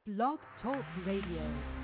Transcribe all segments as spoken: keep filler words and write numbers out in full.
Blog Talk Radio.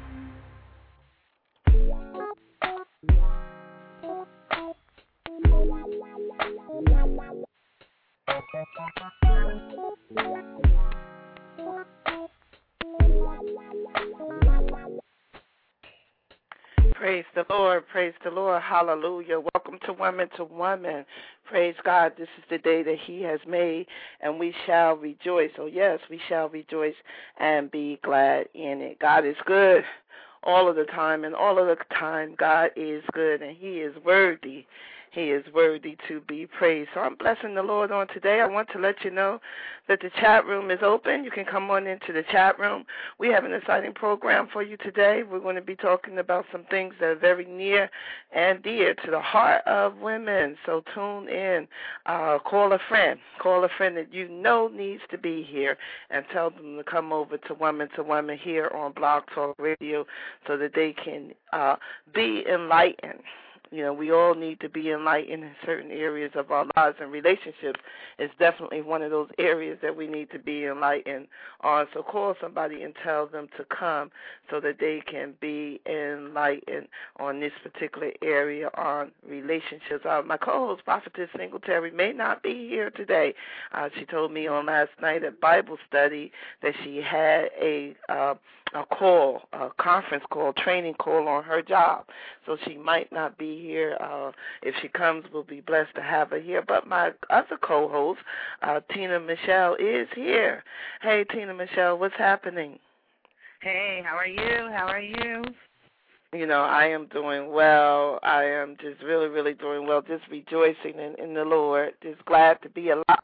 Praise the Lord, praise the Lord, hallelujah. Welcome to Women to Women. Praise God, this is the day that he has made, and we shall rejoice. Oh, yes, we shall rejoice and be glad in it. God is good all of the time, and all of the time God is good, and he is worthy. He is worthy to be praised. So I'm blessing the Lord on today. I want to let you know that the chat room is open. You can come on into the chat room. We have an exciting program for you today. We're going to be talking about some things that are very near and dear to the heart of women. So tune in. Uh, call a friend. Call a friend that you know needs to be here and tell them to come over to Women to Women here on Blog Talk Radio so that they can uh, be enlightened. You know, we all need to be enlightened in certain areas of our lives, and relationships is definitely one of those areas that we need to be enlightened on. So call somebody and tell them to come so that they can be enlightened on this particular area on relationships. Uh, my co-host, Prophetess Singletary, may not be here today. Uh, she told me on last night at Bible study that she had a uh, a call, a conference call, training call on her job. So she might not be here. Uh, if she comes, we'll be blessed to have her here. But my other co-host, uh, Tina Michelle, is here. Hey, Tina Michelle, what's happening? Hey, how are you? How are you? You know, I am doing well. I am just really, really doing well, just rejoicing in, in the Lord, just glad to be alive.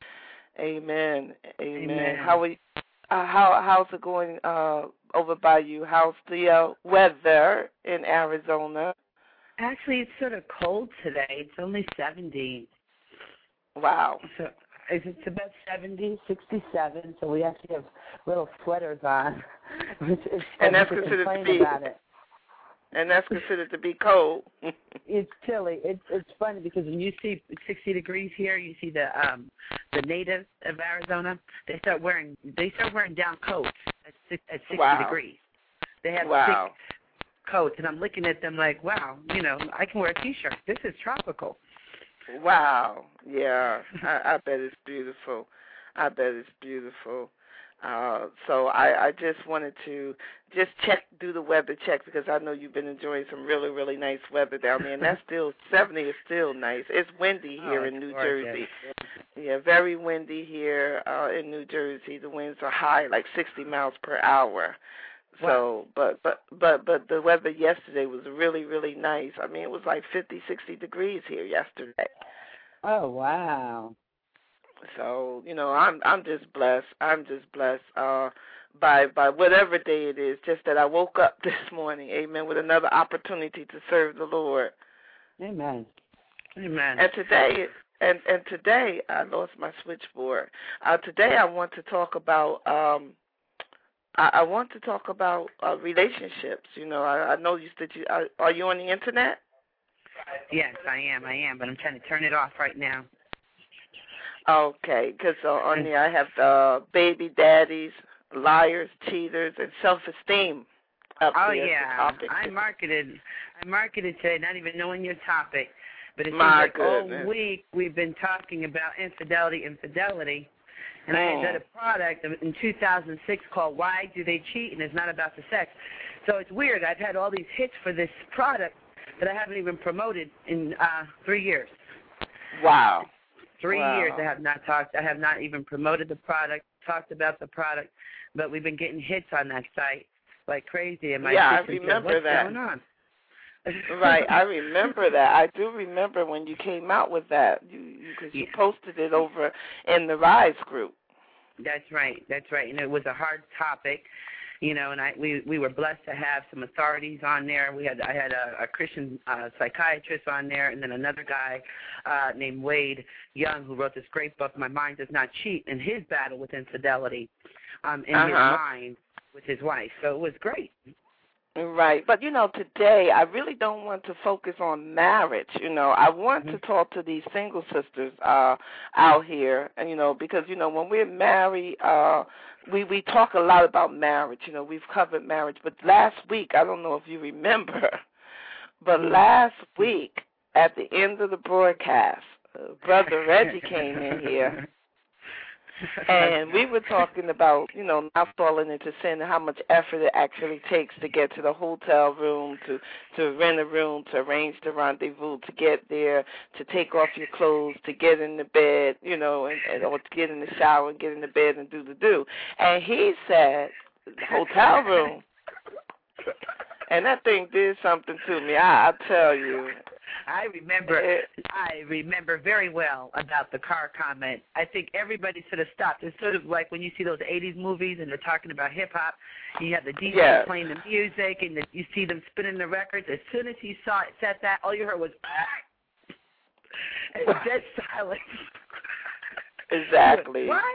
Amen. Amen. Amen. How are you? Uh, how how's it going uh, over by you? How's the uh, weather in Arizona? Actually, it's sort of cold today. It's only seventy. Wow. So it's about seventy, sixty-seven. So we actually have little sweaters on. It's, it's and that's considered to be. About it. And that's considered to be cold. It's chilly. It's it's funny because when you see sixty degrees here, you see the um the natives of Arizona. They start wearing they start wearing down coats at six, at sixty wow. degrees. They have wow. thick coats, and I'm looking at them like, wow, you know, I can wear a t-shirt. This is tropical. Wow. Yeah. I, I bet it's beautiful. I bet it's beautiful. Uh, so I, I just wanted to just check, do the weather check, because I know you've been enjoying some really, really nice weather down there, and that's still, seventy is still nice. It's windy here oh, in New gorgeous. Jersey. Yeah, very windy here uh, in New Jersey. The winds are high, like sixty miles per hour. Wow. So, but, but, but, but the weather yesterday was really, really nice. I mean, it was like fifty, sixty degrees here yesterday. Oh, wow. So, you know, I'm I'm just blessed. I'm just blessed uh, by by whatever day it is, just that I woke up this morning, amen, with another opportunity to serve the Lord. Amen. Amen. And today, and, and today, I lost my switchboard. Uh, today I want to talk about, um, I, I want to talk about uh, relationships. You know, I, I know you said you, are, are you on the internet? Yes, I am, I am, but I'm trying to turn it off right now. Okay, because uh, on there I have uh, baby daddies, liars, cheaters, and self-esteem up oh, there. yeah. I marketed I marketed today, not even knowing your topic. But it seems My like goodness. all week we've been talking about infidelity, infidelity. And mm. I had done a product in two thousand six called Why Do They Cheat? And it's not about the sex. So it's weird. I've had all these hits for this product that I haven't even promoted in uh, three years. Wow. Three wow. years I have not talked. I have not even promoted the product, talked about the product, but we've been getting hits on that site like crazy. And my yeah, I assistant remember said, What's that. going on? Right, I remember that. I do remember when you came out with that. You, you, cause you yeah. posted it over in the Rise group. That's right. That's right. And it was a hard topic. You know, and I we, we were blessed to have some authorities on there. We had I had a, a Christian uh, psychiatrist on there, and then another guy uh, named Wade Young, who wrote this great book, My Mind Does Not Cheat, and his battle with infidelity um, in uh-huh. his mind with his wife. So it was great. Right. But, you know, today I really don't want to focus on marriage. You know, I want mm-hmm. to talk to these single sisters uh, out here, and, you know, because, you know, when we're married, uh, we, we talk a lot about marriage. You know, we've covered marriage. But last week, I don't know if you remember, but last week at the end of the broadcast, uh, Brother Reggie came in here. And we were talking about, you know, not falling into sin and how much effort it actually takes to get to the hotel room, to, to rent a room, to arrange the rendezvous, to get there, to take off your clothes, to get in the bed, you know, and, and or to get in the shower and get in the bed and do the do. And he said, hotel room. And that thing did something to me, I, I tell you. I remember it, I remember very well about the car comment. I think everybody should have stopped. It's sort of like when you see those eighties movies and they're talking about hip-hop. You have the D J yes. playing the music, and the, you see them spinning the records. As soon as he saw it, said that, all you heard was, ah. And dead silence. Exactly. What?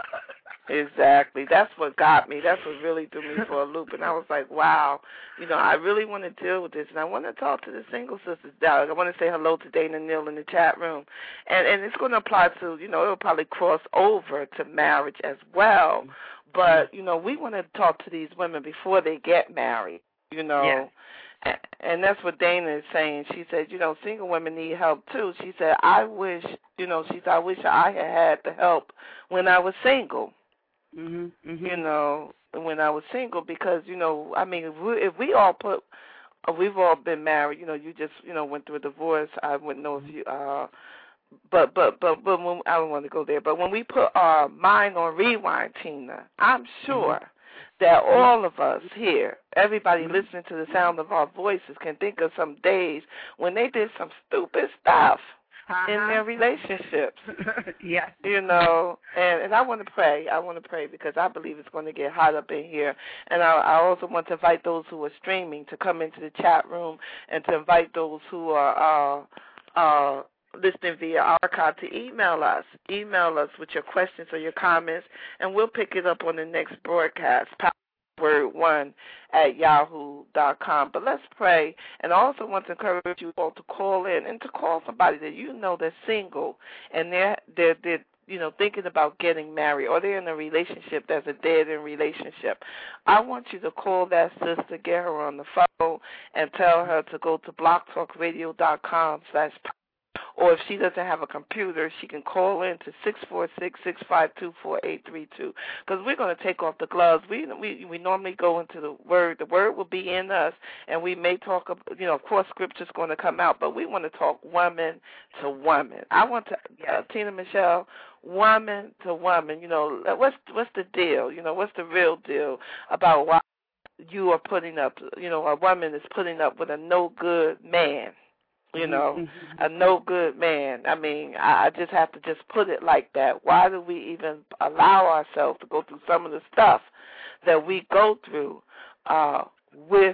Exactly. That's what got me. That's what really threw me for a loop. And I was like, wow, you know, I really want to deal with this. And I want to talk to the single sisters. I want to say hello to Dana Neal in the chat room. And and it's going to apply to, you know, it'll probably cross over to marriage as well. But, you know, we want to talk to these women before they get married, you know. Yeah. And, and that's what Dana is saying. She said, you know, single women need help, too. She said, I wish, you know, she said, I wish I had had the help when I was single. Mm-hmm, mm-hmm. You know, when I was single, because, you know, I mean, if we, if we all put, we've all been married, you know, you just, you know, went through a divorce. I wouldn't know if you, uh, but, but, but, but when, I don't want to go there, but when we put our mind on rewind, Tina, I'm sure mm-hmm. that all of us here, everybody mm-hmm. listening to the sound of our voices, can think of some days when they did some stupid stuff. Uh-huh. In their relationships. Yeah. You know, and, and I want to pray. I want to pray because I believe it's going to get hot up in here. And I, I also want to invite those who are streaming to come into the chat room and to invite those who are uh, uh, listening via archive to email us. Email us with your questions or your comments, and we'll pick it up on the next broadcast. Word one at yahoo dot com. But let's pray, and I also want to encourage you all to call in and to call somebody that you know that's single and they're they're, they're you know thinking about getting married, or they're in a relationship that's a dead-end relationship. I want you to call that sister, get her on the phone, and tell her to go to blogtalkradio dot com slash or if she doesn't have a computer, she can call in to six four six, six five two, four eight three two, because we're going to take off the gloves. We we we normally go into the Word. The Word will be in us, and we may talk, you know, of course, Scripture's going to come out, but we want to talk woman to woman. I want to, uh, Tina Michelle, woman to woman, you know, what's what's the deal? You know, what's the real deal about why you are putting up, you know, a woman is putting up with a no-good man? You know, mm-hmm. a no-good man. I mean, I, I just have to just put it like that. Why do we even allow ourselves to go through some of the stuff that we go through uh, with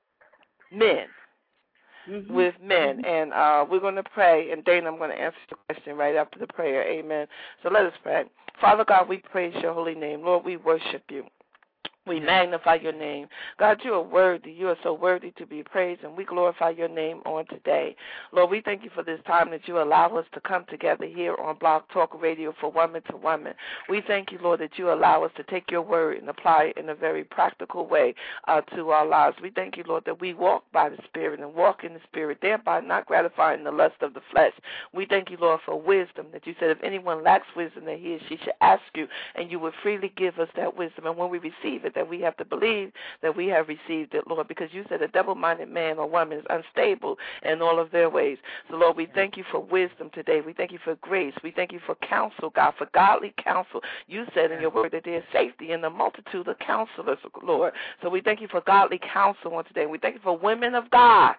men? Mm-hmm. With men. And uh, we're going to pray, and Dana, I'm going to answer the question right after the prayer. Amen. So let us pray. Father God, we praise your holy name. Lord, we worship you. We magnify your name. God, you are worthy. You are so worthy to be praised, and we glorify your name on today. Lord, we thank you for this time that you allow us to come together here on Blog Talk Radio for Woman to Woman. We thank you, Lord, that you allow us to take your word and apply it in a very practical way uh, to our lives. We thank you, Lord, that we walk by the Spirit and walk in the Spirit, thereby not gratifying the lust of the flesh. We thank you, Lord, for wisdom, that you said if anyone lacks wisdom, that he or she should ask you, and you would freely give us that wisdom. And when we receive it, that we have to believe that we have received it, Lord, because you said a double-minded man or woman is unstable in all of their ways. So, Lord, we thank you for wisdom today. We thank you for grace. We thank you for counsel, God, for godly counsel. You said in your word that there is safety in the multitude of counselors, Lord. So we thank you for godly counsel on today. We thank you for women of God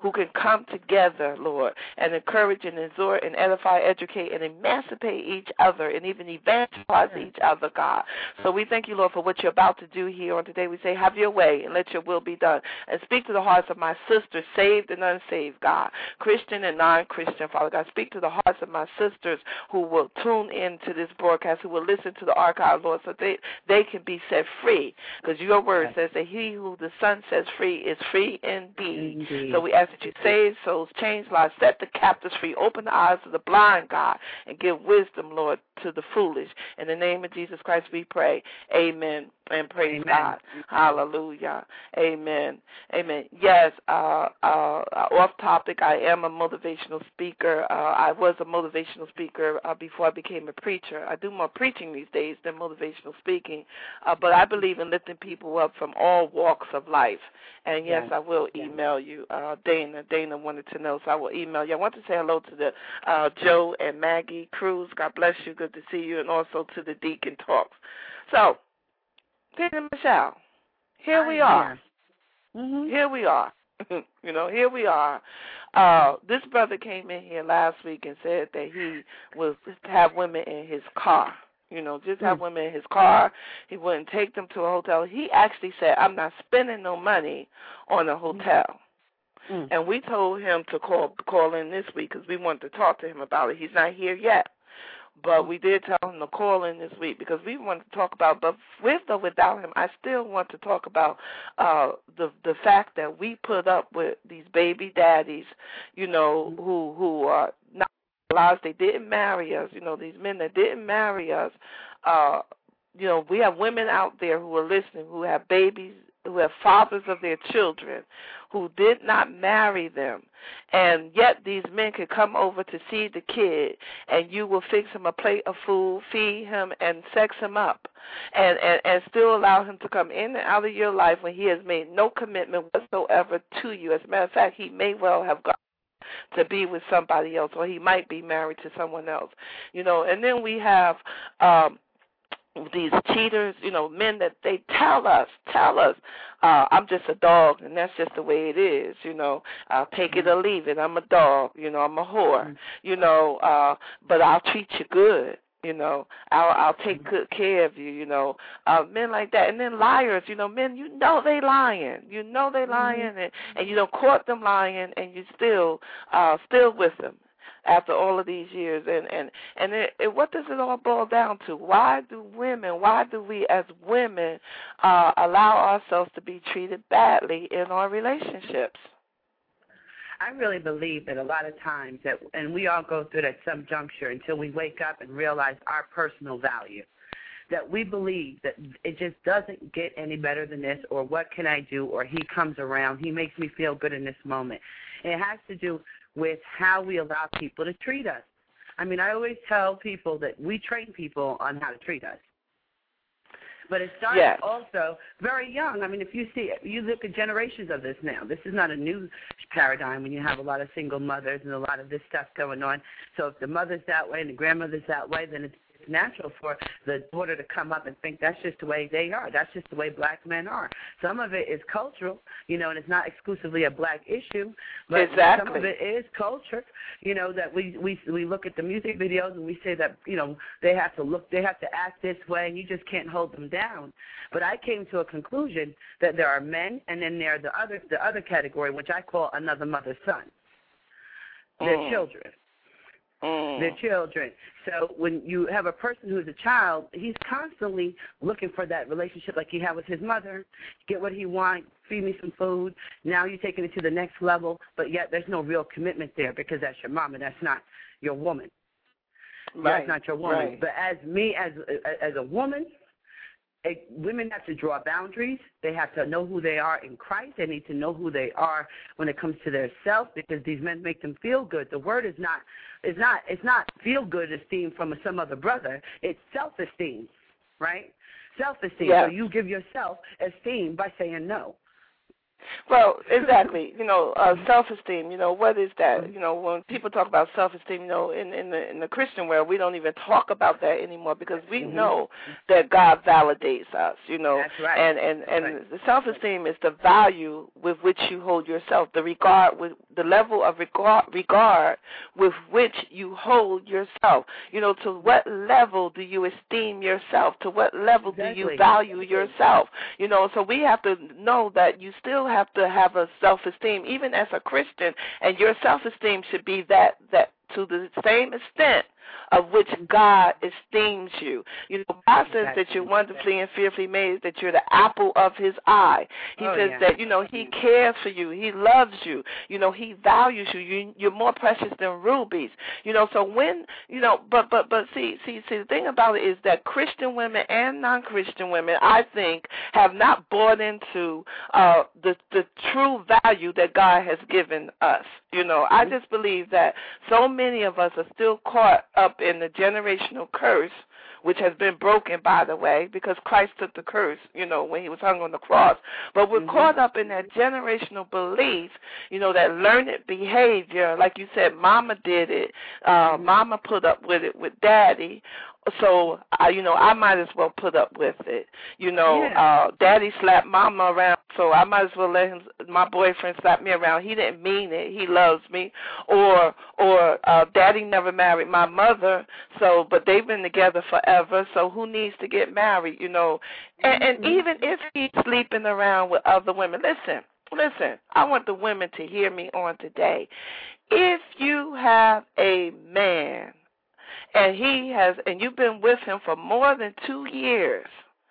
who can come together, Lord, and encourage and exhort and edify, educate, and emancipate each other and even evangelize each other, God. So we thank you, Lord, for what you're about to do here on today. We say, have your way and let your will be done. And speak to the hearts of my sisters, saved and unsaved, God, Christian and non-Christian, Father God. Speak to the hearts of my sisters who will tune in to this broadcast, who will listen to the archive, Lord, so they, they can be set free. Because your word says that he who the Son sets free is free indeed. indeed. So we ask that you save souls, change lives, set the captives free, open the eyes of the blind, God, and give wisdom, Lord, to the foolish. In the name of Jesus Christ we pray. Amen. And praise Amen. God. Hallelujah. Amen. Amen. Yes, uh, uh, off topic, I am a motivational speaker. Uh, I was a motivational speaker uh, before I became a preacher. I do more preaching these days than motivational speaking, uh, but I believe in lifting people up from all walks of life. And, yes, yes. I will email you. Uh, Dana Dana wanted to know, so I will email you. I want to say hello to the uh, Joe and Maggie Cruz. God bless you. Good to see you. And also to the Deacon Talks. So, Dana Michelle, here we are. Mm-hmm. Here we are. you know, here we are. Uh, this brother came in here last week and said that he would have women in his car. You know, just have mm. women in his car. He wouldn't take them to a hotel. He actually said, I'm not spending no money on a hotel. Mm. And we told him to call call in this week because we wanted to talk to him about it. He's not here yet. But we did tell him to call in this week because we wanted to talk about, but with or without him, I still want to talk about uh, the the fact that we put up with these baby daddies, you know, who who are not lives. They didn't marry us, you know, these men that didn't marry us. Uh, you know, we have women out there who are listening who have babies, who have fathers of their children, who did not marry them. And yet these men could come over to see the kid, and you will fix him a plate of food, feed him, and sex him up, and, and, and still allow him to come in and out of your life when he has made no commitment whatsoever to you. As a matter of fact, he may well have gone to be with somebody else, or he might be married to someone else. You know, and then we have um, these cheaters, you know, men that they tell us, tell us, uh, I'm just a dog, and that's just the way it is, you know. I'll take it or leave it. I'm a dog, you know, I'm a whore, you know, uh, but I'll treat you good, you know. I'll, I'll take good care of you, you know. Uh, men like that. And then liars, you know, men, you know they lying. You know they lying, and, and you don't court them lying, and you still, uh, still with them after all of these years. And, and, and it, it, what does it all boil down to? Why do women, why do we as women uh, allow ourselves to be treated badly in our relationships? I really believe that a lot of times, that, and we all go through it at some juncture until we wake up and realize our personal value, that we believe that it just doesn't get any better than this, or what can I do, or he comes around, he makes me feel good in this moment. And it has to do with how we allow people to treat us. I mean, I always tell people that we train people on how to treat us. But it starts yes. also very young. I mean, if you see, you look at generations of this now. This is not a new paradigm when you have a lot of single mothers and a lot of this stuff going on. So if the mother's that way and the grandmother's that way, then it's natural for the daughter to come up and think that's just the way they are. That's just the way black men are. Some of it is cultural, you know, and it's not exclusively a black issue, but exactly. some of it is culture, you know, that we, we we look at the music videos and we say that, you know, they have to look, they have to act this way, and you just can't hold them down. But I came to a conclusion that there are men, and then there are the other, the other category, which I call another mother's son. They're mm. children. Mm. Their children. So when you have a person who is a child, he's constantly looking for that relationship like he had with his mother. Get what he wants, feed me some food. Now you're taking it to the next level, but yet there's no real commitment there because that's your mom and that's not your woman. Right. That's not your woman. Right. But as me, as as a woman, It, women have to draw boundaries. They have to know who they are in Christ. They need to know who they are when it comes to their self, because these men make them feel good. The word is not, is not, it's not feel good esteem from some other brother. It's self-esteem, right? Self-esteem. Yeah. So you give yourself esteem by saying no. Well, exactly. You know, uh, self-esteem. You know, what is that? You know, when people talk about self-esteem, you know, in in the in the Christian world, we don't even talk about that anymore because we mm-hmm. know that God validates us. You know, that's right. And and and right. the self-esteem is the value with which you hold yourself, the regard with the level of regard regard with which you hold yourself. You know, to what level do you esteem yourself? To what level exactly. do you value yourself? You know, so we have to know that you still have to have a self-esteem, even as a Christian, and your self-esteem should be that that to the same extent of which God esteems you. You know, God says that you're wonderfully and fearfully made, that you're the apple of his eye. He oh, says yeah. that, you know, he cares for you. He loves you. You know, he values you. you. You're more precious than rubies. You know, so when, you know, but, but, but see, see, see, the thing about it is that Christian women and non-Christian women, I think, have not bought into uh, the, the true value that God has given us. You know, I just believe that so many of us are still caught up in the generational curse, which has been broken, by the way, because Christ took the curse, you know, when he was hung on the cross. But we're mm-hmm. caught up in that generational belief, you know, that learned behavior. Like you said, mama did it. Uh, mm-hmm. Mama put up with it with daddy. So, uh, you know, I might as well put up with it. You know, yeah. uh, daddy slapped mama around, so I might as well let him, my boyfriend slap me around. He didn't mean it. He loves me. Or, or uh, daddy never married my mother, so, but they've been together forever, so who needs to get married, you know? And, and even if he's sleeping around with other women, listen, listen, I want the women to hear me on today. If you have a man, and he has, and you've been with him for more than two years,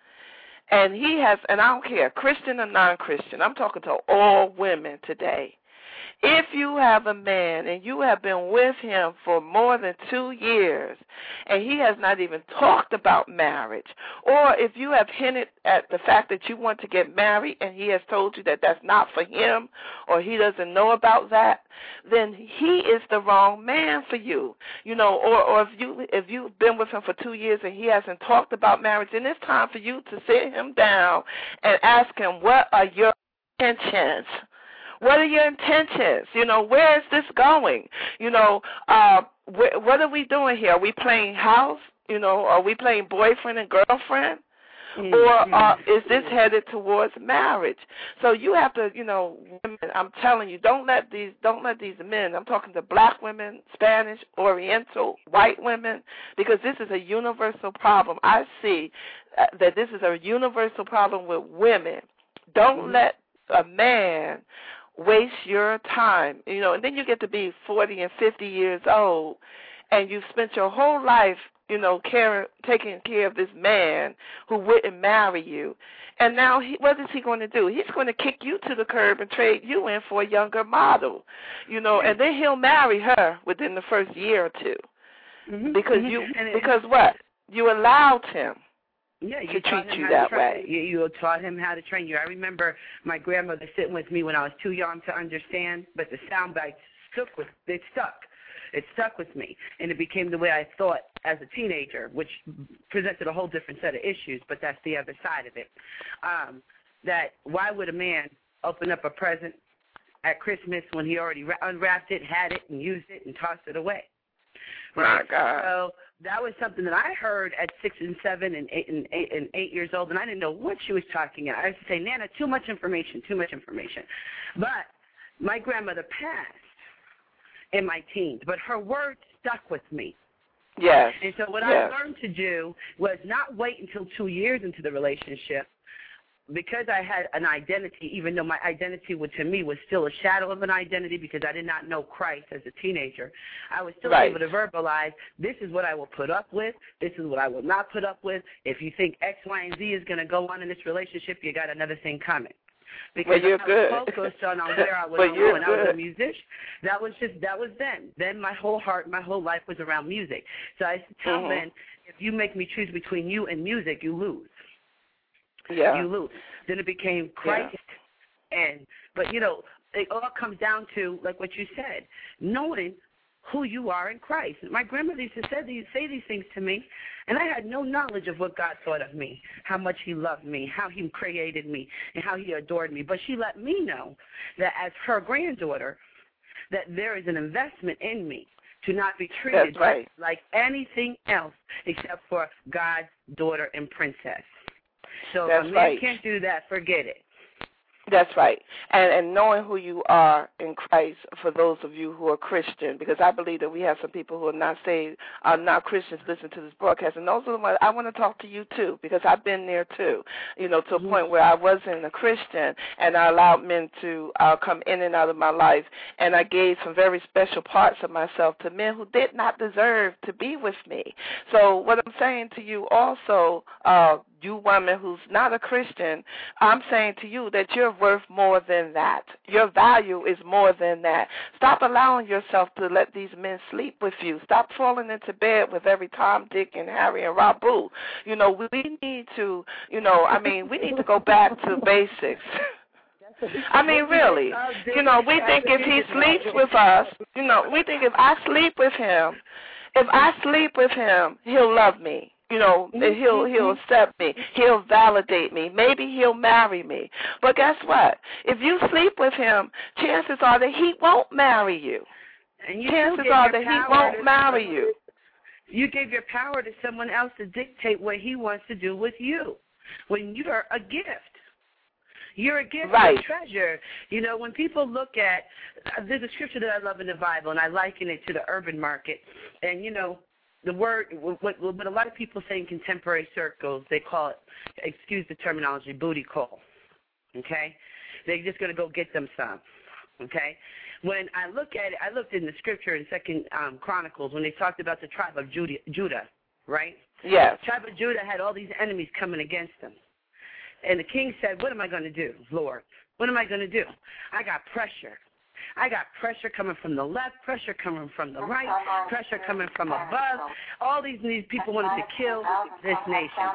and he has, and I don't care, Christian or non-Christian, I'm talking to all women today. If you have a man and you have been with him for more than two years and he has not even talked about marriage, or if you have hinted at the fact that you want to get married and he has told you that that's not for him or he doesn't know about that, then he is the wrong man for you. You know, or, or if you if you've been with him for two years and he hasn't talked about marriage, then it's time for you to sit him down and ask him, what are your intentions? What are your intentions? You know, where is this going? You know, uh, wh- what are we doing here? Are we playing house? You know, are we playing boyfriend and girlfriend? Mm-hmm. Or uh, is this headed towards marriage? So you have to, you know, women, I'm telling you, don't let these, don't let these men, I'm talking to black women, Spanish, Oriental, white women, because this is a universal problem. I see uh, that this is a universal problem with women. Don't mm-hmm. let a man waste your time, you know, and then you get to be forty and fifty years old, and you've spent your whole life, you know, care, taking care of this man who wouldn't marry you, and now he, what is he going to do? He's going to kick you to the curb and trade you in for a younger model, you know, and then he'll marry her within the first year or two, mm-hmm. because mm-hmm. you, because what? You allowed him. Yeah, you to taught treat him you how that to train. way. You, you taught him how to train you. I remember my grandmother sitting with me when I was too young to understand, but the sound bites stuck with it stuck. It stuck with me, and it became the way I thought as a teenager, which presented a whole different set of issues, but that's the other side of it. Um, that why would a man open up a present at Christmas when he already unwrapped it, had it, and used it, and tossed it away? Right. My God. So that was something that I heard at six and seven and eight and eight and eight years old, and I didn't know what she was talking about. I used to say, Nana, too much information, too much information. But my grandmother passed in my teens, but her words stuck with me. Yes. And so what yes. I learned to do was not wait until two years into the relationship. Because I had an identity, even though my identity would, to me was still a shadow of an identity because I did not know Christ as a teenager, I was still right. able to verbalize, this is what I will put up with, this is what I will not put up with. If you think X, Y, and Z is going to go on in this relationship, you got another thing coming. Because well, you're I good. was focused on, on where I was well, going. I was good. a musician. That was just, that was then. Then my whole heart, my whole life was around music. So I used to tell mm-hmm. men, if you make me choose between you and music, you lose. Yeah. You lose. Then it became Christ. Yeah. and But, you know, it all comes down to, like what you said, knowing who you are in Christ. My grandmother used to say these, say these things to me, and I had no knowledge of what God thought of me, how much he loved me, how he created me, and how he adored me. But she let me know that as her granddaughter, that there is an investment in me to not be treated right. like anything else except for God's daughter and princess. So That's if a man right. can't do that, forget it. That's right. And and knowing who you are in Christ for those of you who are Christian, because I believe that we have some people who are not saved, are not Christians, listen to this broadcast. And those are the ones I want to talk to you too, because I've been there too, you know, to a mm-hmm. point where I wasn't a Christian and I allowed men to uh, come in and out of my life. And I gave some very special parts of myself to men who did not deserve to be with me. So what I'm saying to you also, uh, you woman who's not a Christian, I'm saying to you that you're worth more than that. Your value is more than that. Stop allowing yourself to let these men sleep with you. Stop falling into bed with every Tom, Dick, and Harry and Rabu. You know, we need to, you know, I mean, we need to go back to basics. I mean, really, you know, we think if he sleeps with us, you know, we think if I sleep with him, if I sleep with him, he'll love me. You know, he'll he'll accept me. He'll validate me. Maybe he'll marry me. But guess what? If you sleep with him, chances are that he won't marry you. And you chances are that he won't marry someone, you. You gave your power to someone else to dictate what he wants to do with you when you're a gift. You're a gift, right. You're a treasure. You know, when people look at, uh, there's a scripture that I love in the Bible, and I liken it to the urban market. And, you know, the word, what, what a lot of people say in contemporary circles, they call it, excuse the terminology, booty call, okay? They're just going to go get them some, okay? When I look at it, I looked in the scripture in Second um, Chronicles when they talked about the tribe of Judah, Judah, right? Yes. The tribe of Judah had all these enemies coming against them. And the king said, what am I going to do, Lord? What am I going to do? I got pressure. I got pressure coming from the left, pressure coming from the right, pressure coming from above. All these, these people wanted to kill this nation,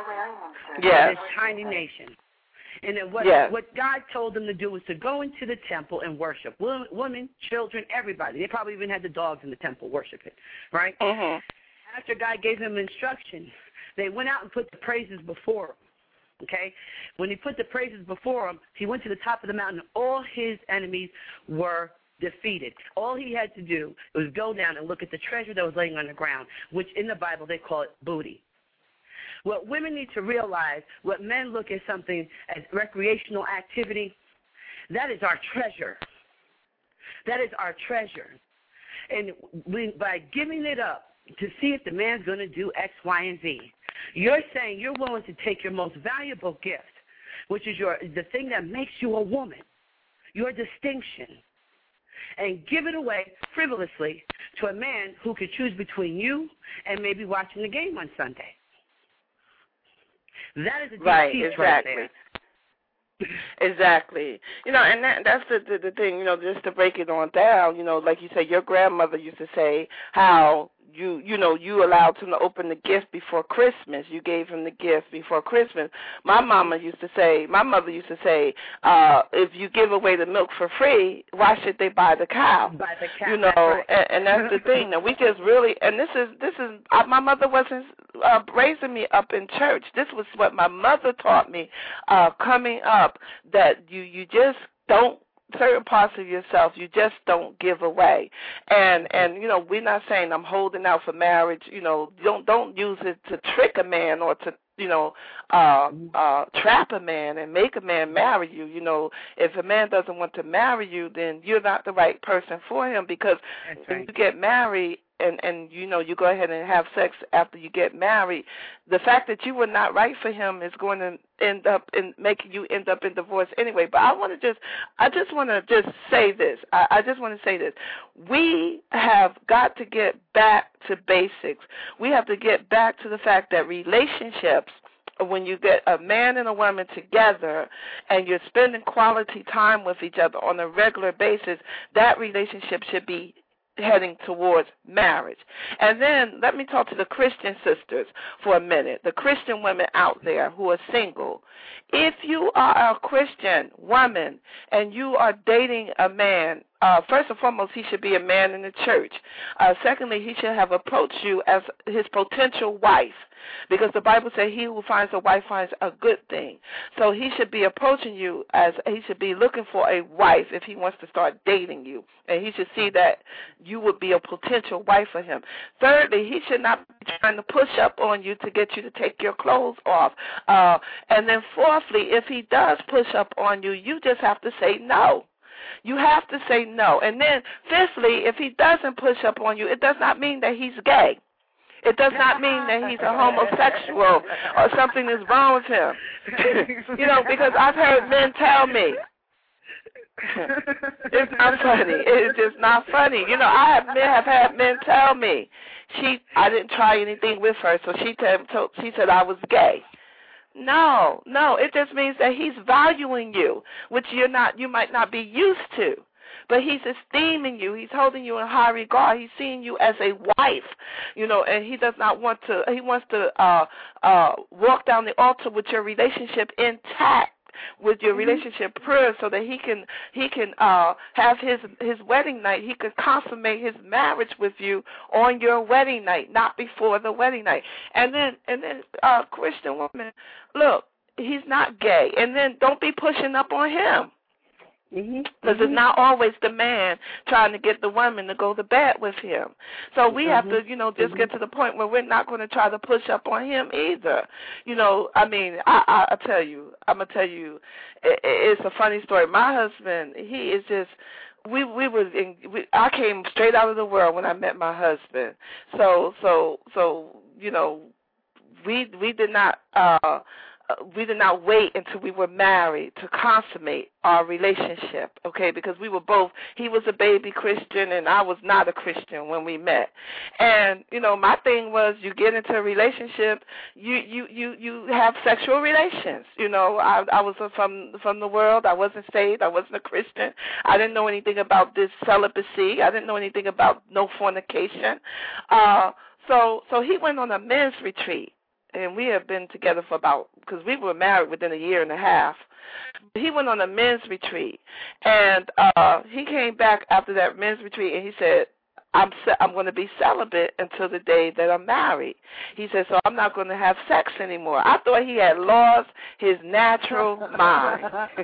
yes. this tiny nation. And then what, yes. what God told them to do was to go into the temple and worship. Women, children, everybody. They probably even had the dogs in the temple worshiping, right? Mm-hmm. After God gave them instruction, they went out and put the praises before them. Okay? When he put the praises before him, he went to the top of the mountain. All his enemies were defeated. All he had to do was go down and look at the treasure that was laying on the ground, which in the Bible they call it booty. What women need to realize, what men look at something as recreational activity, that is our treasure. That is our treasure. And we, by giving it up to see if the man's going to do X, Y, and Z, you're saying you're willing to take your most valuable gift, which is your the thing that makes you a woman, your distinction, and give it away frivolously to a man who could choose between you and maybe watching the game on Sunday. That is a deep right, piece exactly. right there. Exactly. You know, and that, that's the, the the thing, you know, just to break it on down, you know, like you say, your grandmother used to say how you, you know, you allowed him to open the gift before Christmas. You gave him the gift before Christmas. My mama used to say, my mother used to say, uh, if you give away the milk for free, why should they buy the cow? Buy the cow. You know, right. and, and that's the thing. That we just really, and this is, this is, uh, my mother wasn't uh, raising me up in church. This was what my mother taught me uh, coming up, that you, you just don't, certain parts of yourself you just don't give away. And and you know, we're not saying I'm holding out for marriage, you know, don't don't use it to trick a man or to, you know, uh uh trap a man and make a man marry you. You know, if a man doesn't want to marry you, then you're not the right person for him, because That's when right. you get married and and you know, you go ahead and have sex after you get married, the fact that you were not right for him is going to end up in making you end up in divorce anyway. But I want to just, I just want to just say this. I, I just want to say this. We have got to get back to basics. We have to get back to the fact that relationships, when you get a man and a woman together and you're spending quality time with each other on a regular basis, that relationship should be heading towards marriage. And then let me talk to the Christian sisters for a minute, the Christian women out there who are single. If you are a Christian woman and you are dating a man uh, first and foremost, he should be a man in the church. Uh, secondly, he should have approached you as his potential wife, because the Bible says he who finds a wife finds a good thing. So he should be approaching you as he should be looking for a wife if he wants to start dating you, and he should see that you would be a potential wife for him. Thirdly, he should not be trying to push up on you to get you to take your clothes off. Uh, and then fourthly, if he does push up on you, you just have to say no. You have to say no. And then fifthly, if he doesn't push up on you, it does not mean that he's gay. It does not mean that he's a homosexual or something is wrong with him. You know, because I've heard men tell me, it's not funny. It's just not funny. You know, I have men have had men tell me, she I didn't try anything with her, so she told, she said I was gay. No, no, it just means that he's valuing you, which you're not, you might not be used to. But he's esteeming you. He's holding you in high regard. He's seeing you as a wife, you know, and he does not want to, he wants to uh, uh, walk down the altar with your relationship intact, with your relationship pure, so that he can he can uh, have his his wedding night. He can consummate his marriage with you on your wedding night, not before the wedding night. And then and then uh, Christian woman, look, he's not gay. And then don't be pushing up on him. Because mm-hmm. mm-hmm. it's not always the man trying to get the woman to go to bed with him. So we mm-hmm. have to, you know, just mm-hmm. get to the point where we're not going to try to push up on him either. You know, I mean, I, I, I tell you, I'm going to tell you, it, it's a funny story. My husband, he is just, we we was in, we, I came straight out of the world when I met my husband. So, so, so, you know, we, we did not, uh, Uh, we did not wait until we were married to consummate our relationship, okay, because we were both, he was a baby Christian and I was not a Christian when we met. And, you know, my thing was you get into a relationship, you you, you, you have sexual relations. You know, I, I was from, from the world. I wasn't saved. I wasn't a Christian. I didn't know anything about this celibacy. I didn't know anything about no fornication. Uh, so, so he went on a men's retreat. And we have been together for about, because we were married within a year and a half. He went on a men's retreat, and uh, he came back after that men's retreat, and he said, I'm I'm going to be celibate until the day that I'm married. He said, so I'm not going to have sex anymore. I thought he had lost his natural mind.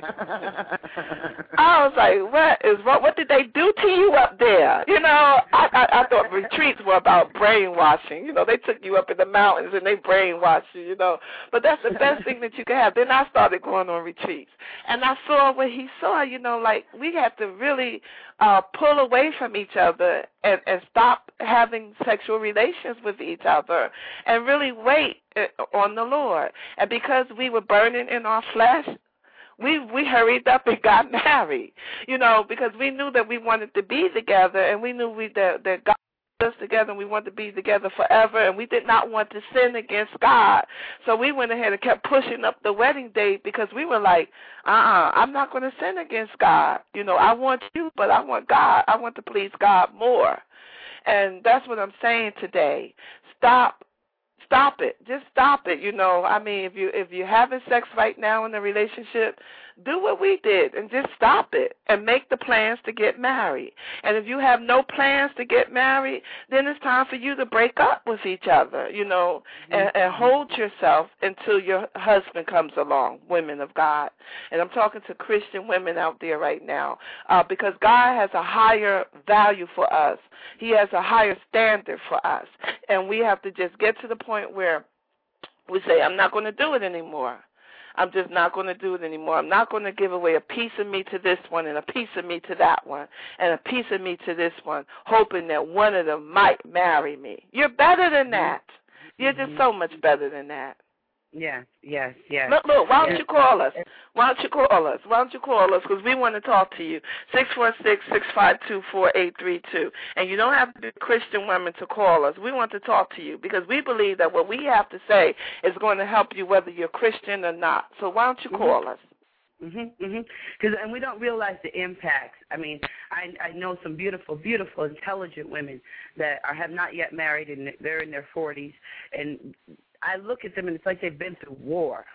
I was like, what is what? What did they do to you up there? You know, I, I, I thought retreats were about brainwashing. You know, they took you up in the mountains and they brainwashed you, you know. But that's the best thing that you can have. Then I started going on retreats. And I saw what he saw, you know, like we have to really uh, pull away from each other and, and stop having sexual relations with each other and really wait on the Lord. And because we were burning in our flesh, we we hurried up and got married, you know, because we knew that we wanted to be together, and we knew we that, that God put us together and we wanted to be together forever, and we did not want to sin against God. So we went ahead and kept pushing up the wedding date because we were like, uh-uh, I'm not going to sin against God. You know, I want you, but I want God. I want to please God more. And that's what I'm saying today. Stop. Stop it. Just stop it. You know, I mean, if you if you're having sex right now in a relationship, do what we did and just stop it and make the plans to get married. And if you have no plans to get married, then it's time for you to break up with each other, you know, and, and hold yourself until your husband comes along, women of God. And I'm talking to Christian women out there right now uh, because God has a higher value for us. He has a higher standard for us. And we have to just get to the point where we say, I'm not going to do it anymore. I'm just not going to do it anymore. I'm not going to give away a piece of me to this one and a piece of me to that one and a piece of me to this one, hoping that one of them might marry me. You're better than that. You're just so much better than that. Yes, yes, yes. Look, look, why don't you call us? Why don't you call us? Why don't you call us? Because we want to talk to you. six four six, six five two, four eight three two. And you don't have to be a Christian woman to call us. We want to talk to you because we believe that what we have to say is going to help you whether you're Christian or not. So why don't you call mm-hmm. us? Mm-hmm, mm-hmm. Cause, and we don't realize the impacts. I mean, I, I know some beautiful, beautiful, intelligent women that are, have not yet married, and they're in their forties, and I look at them, and it's like they've been through war.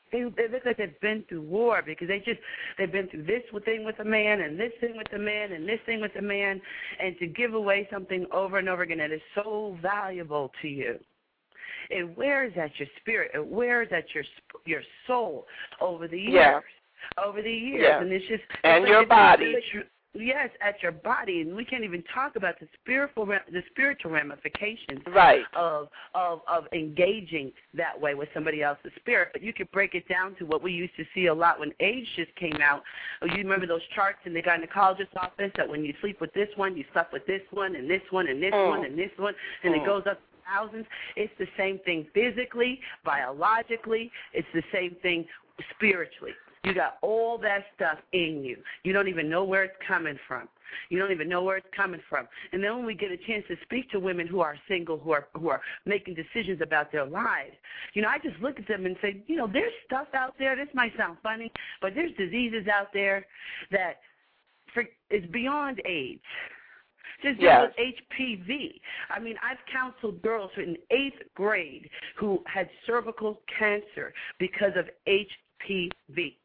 They, they look like they've been through war because they just, they've been through this thing with a man and this thing with a man and this thing with a man. And to give away something over and over again that is so valuable to you, it wears at your spirit. It wears at your your soul over the years. Yeah. Over the years. Yeah. And it's just. It's and like your body. Yes, at your body, and we can't even talk about the spiritual, the spiritual ramifications right. of of of engaging that way with somebody else's spirit. But you could break it down to what we used to see a lot when AIDS just came out. You remember those charts in the gynecologist's office that when you sleep with this one, you slept with this one, and this one, and this mm. one, and this one, and mm. it goes up to thousands. It's the same thing physically, biologically. It's the same thing spiritually. You got all that stuff in you. You don't even know where it's coming from. You don't even know where it's coming from. And then when we get a chance to speak to women who are single, who are who are making decisions about their lives, you know, I just look at them and say, you know, there's stuff out there. This might sound funny, but there's diseases out there that for, is beyond AIDS. Just deal yes. with H P V. I mean, I've counseled girls in eighth grade who had cervical cancer because of H P V.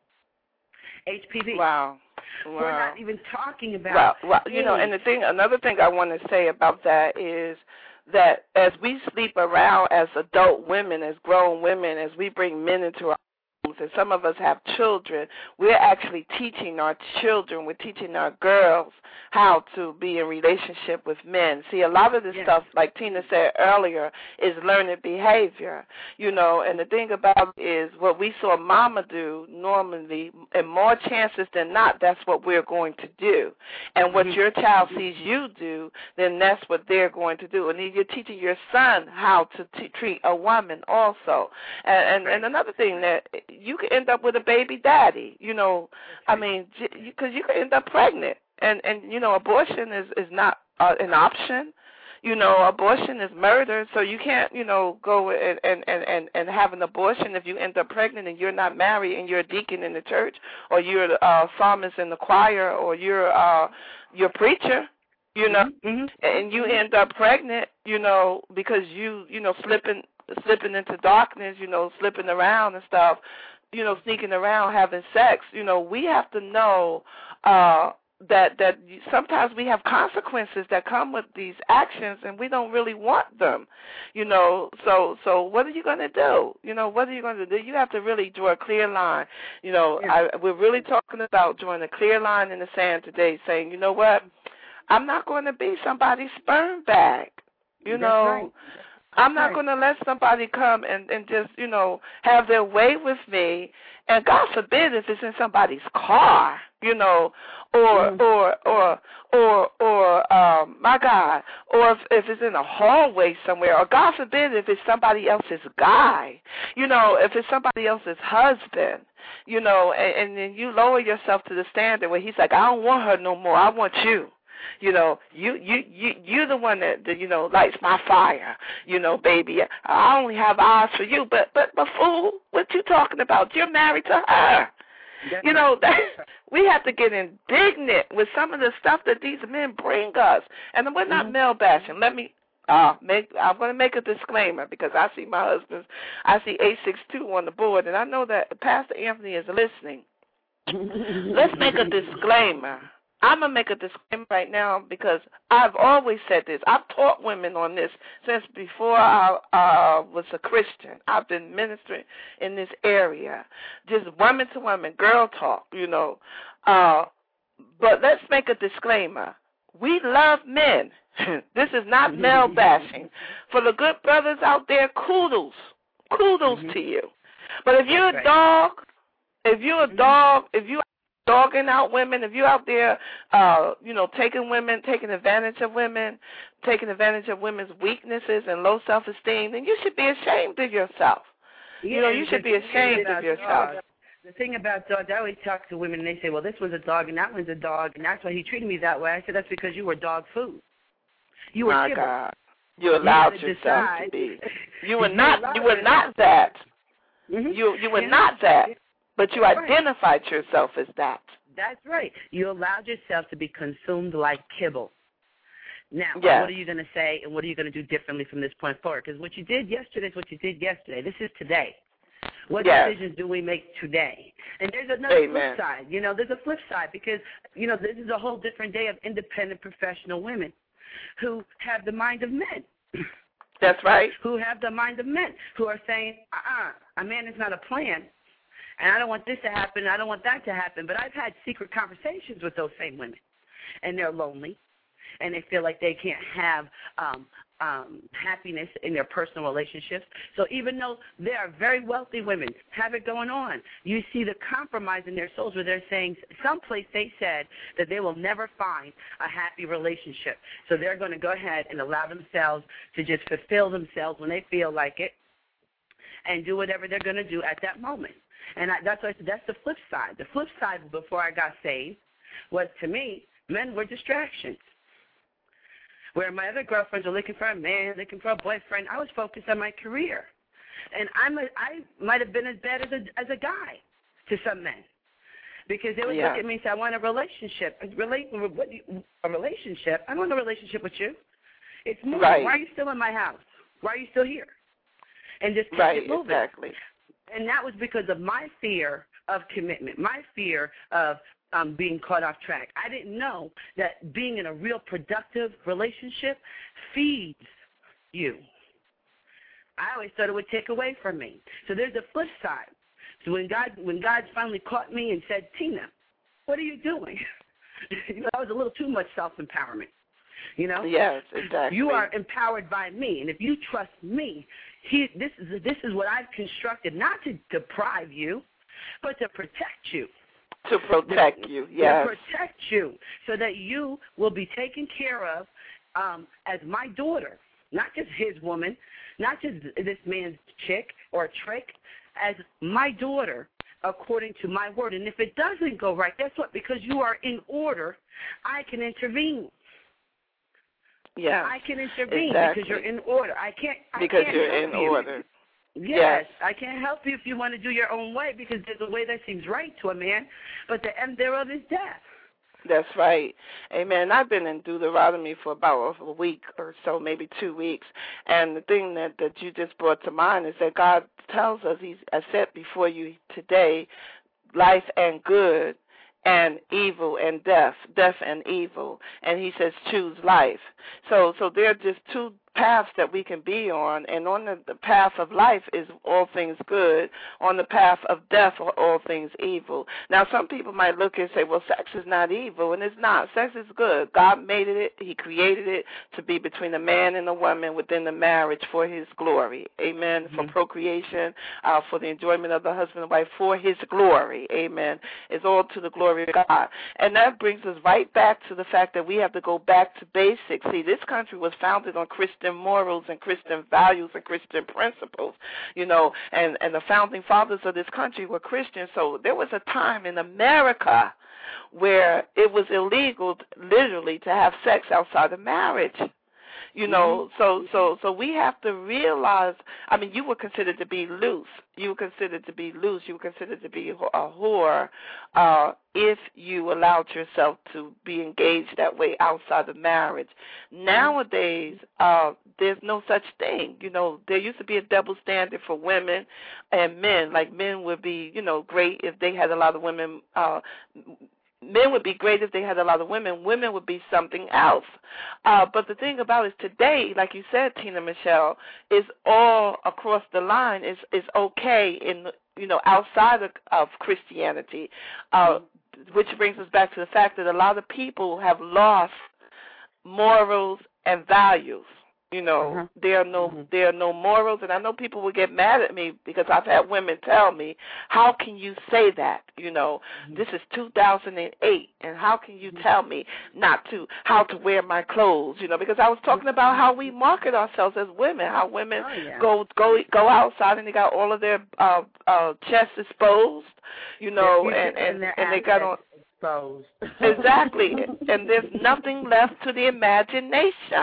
H P V. Wow. wow. We're not even talking about. Well, well, you know, and the thing, another thing I want to say about that is that as we sleep around as adult women, as grown women, as we bring men into our homes, and some of us have children, we're actually teaching our children, we're teaching our girls how to be in relationship with men. See, a lot of this yes. stuff, like Tina said earlier, is learned behavior, you know, and the thing about it is what we saw mama do normally, and more chances than not, that's what we're going to do. And what your child sees you do, then that's what they're going to do. And then you're teaching your son how to t- treat a woman also. And, and, and another thing, that you could end up with a baby daddy, you know, I mean, because you could end up pregnant. And, and you know, abortion is, is not uh, an option. You know, abortion is murder, so you can't, you know, go and, and, and, and have an abortion if you end up pregnant and you're not married and you're a deacon in the church, or you're a uh, psalmist in the choir, or you're uh, you're a preacher, you know, mm-hmm. and you end up pregnant, you know, because you, you know, slipping slipping into darkness, you know, slipping around and stuff, you know, sneaking around, having sex. You know, we have to know uh, that that sometimes we have consequences that come with these actions, and we don't really want them, you know. So so what are you going to do? You know, what are you going to do? You have to really draw a clear line. You know, I, we're really talking about drawing a clear line in the sand today, saying, you know what, I'm not going to be somebody's sperm bag, you That's know. Right. I'm not going to let somebody come and, and just, you know, have their way with me. And God forbid if it's in somebody's car, you know, or, mm. or, or, or, or, um, my God, or if, if it's in a hallway somewhere, or God forbid if it's somebody else's guy, you know, if it's somebody else's husband, you know, and, and then you lower yourself to the standard where he's like, I don't want her no more, I want you. You know, you you you you're the one that, that you know lights my fire. You know, baby, I only have eyes for you. But but but fool, what you talking about? You're married to her. That's you know, that, we have to get indignant with some of the stuff that these men bring us, and we're not mm-hmm. male bashing. Let me. Uh, make, I'm going to make a disclaimer because I see my husband's. I see eight six two on the board, and I know that Pastor Anthony is listening. Let's make a disclaimer. I'm going to make a disclaimer right now because I've always said this. I've taught women on this since before I uh, was a Christian. I've been ministering in this area, just woman to woman, girl talk, you know. Uh, but let's make a disclaimer. We love men. This is not male bashing. For the good brothers out there, kudos. Kudos mm-hmm. to you. But if you're a dog, if you're a dog, if you dogging out women, if you're out there, uh, you know, taking women, taking advantage of women, taking advantage of women's weaknesses and low self-esteem, then you should be ashamed of yourself. Yeah, you know, you should be ashamed of yourself. Dogs. The thing about dogs, I always talk to women and they say, well, this one's a dog and that one's a dog, and that's why he treated me that way. I said, that's because you were dog food. You were My kibble. God. You allowed you yourself decide. to be. You were not, you were not that. Mm-hmm. You, you were yeah. not that. But you That's identified right. yourself as that. That's right. You allowed yourself to be consumed like kibble. Now, yes. what are you going to say and what are you going to do differently from this point forward? Because what you did yesterday is what you did yesterday. This is today. What yes. decisions do we make today? And there's another Amen. flip side. You know, there's a flip side because, you know, this is a whole different day of independent professional women who have the mind of men. That's right. Who have the mind of men, who are saying, uh-uh, a man is not a plan, and I don't want this to happen, and I don't want that to happen. But I've had secret conversations with those same women, and they're lonely, and they feel like they can't have um, um, happiness in their personal relationships. So even though they are very wealthy women, have it going on, you see the compromise in their souls where they're saying, someplace they said that they will never find a happy relationship. So they're going to go ahead and allow themselves to just fulfill themselves when they feel like it and do whatever they're going to do at that moment. And I, that's why I said that's the flip side. The flip side before I got saved was, to me, men were distractions. Where my other girlfriends are looking for a man, looking for a boyfriend, I was focused on my career. And I'm a, I might have been as bad as a, as a guy to some men. Because they would yeah. look at me and say, I want a relationship. A, relate, what, a relationship? I want a relationship with you. It's moving. Right. Why are you still in my house? Why are you still here? And just keep right, it moving. Exactly. And that was because of my fear of commitment, my fear of um, being caught off track. I didn't know that being in a real productive relationship feeds you. I always thought it would take away from me. So there's a flip side. So when God, when God finally caught me and said, Tina, what are you doing? You know, that was a little too much self-empowerment. You know? Yes, exactly. You are empowered by me, and if you trust me, he, this is this is what I've constructed, not to deprive you, but to protect you. To protect to, you, yes. To protect you, so that you will be taken care of um, as my daughter, not just his woman, not just this man's chick or trick, as my daughter, according to my word. And if it doesn't go right, guess what? Because you are in order, I can intervene. Yeah, I can intervene exactly. because you're in order. I can't. I because can't you're help in you. order. Yes, yes, I can't help you if you want to do your own way, because there's a way that seems right to a man, but the end thereof is death. That's right. Amen. I've been in Deuteronomy for about a week or so, maybe two weeks. And the thing that, that you just brought to mind is that God tells us, He's I set before you today life and good, and evil and death, death and evil. And He says choose life. So so there are just two paths that we can be on, and on the, the path of life is all things good. On the path of death are all things evil. Now, some people might look and say, well, sex is not evil, and it's not. Sex is good. God made it. He created it to be between a man and a woman within the marriage for His glory. Amen. Mm-hmm. For procreation, uh, for the enjoyment of the husband and wife, for His glory. Amen. It's all to the glory of God. And that brings us right back to the fact that we have to go back to basics. See, this country was founded on Christian morals and Christian values and Christian principles, you know, and, and the founding fathers of this country were Christians. So there was a time in America where it was illegal, literally, to have sex outside of marriage. You know, mm-hmm. so so so we have to realize, I mean, you were considered to be loose. You were considered to be loose. You were considered to be a whore uh, if you allowed yourself to be engaged that way outside of marriage. Nowadays, uh, there's no such thing. You know, there used to be a double standard for women and men. Like, men would be, you know, great if they had a lot of women. Uh, Men would be great if they had a lot of women. Women would be something else. Uh, but the thing about it is today, like you said, Tina Michelle, is all across the line is is okay in, you know, outside of, of Christianity, uh, which brings us back to the fact that a lot of people have lost morals and values. You know, uh-huh. there are no mm-hmm. there are no morals, and I know people will get mad at me because I've had women tell me, "How can you say that? You know, mm-hmm. this is two thousand eight, and how can you mm-hmm. tell me not to how to wear my clothes? You know, because I was talking about how we market ourselves as women, how women oh, yeah. go go go outside and they got all of their uh, uh, chests exposed, you know, yeah, and and, and, and they got on exposed exactly, and there's nothing left to the imagination.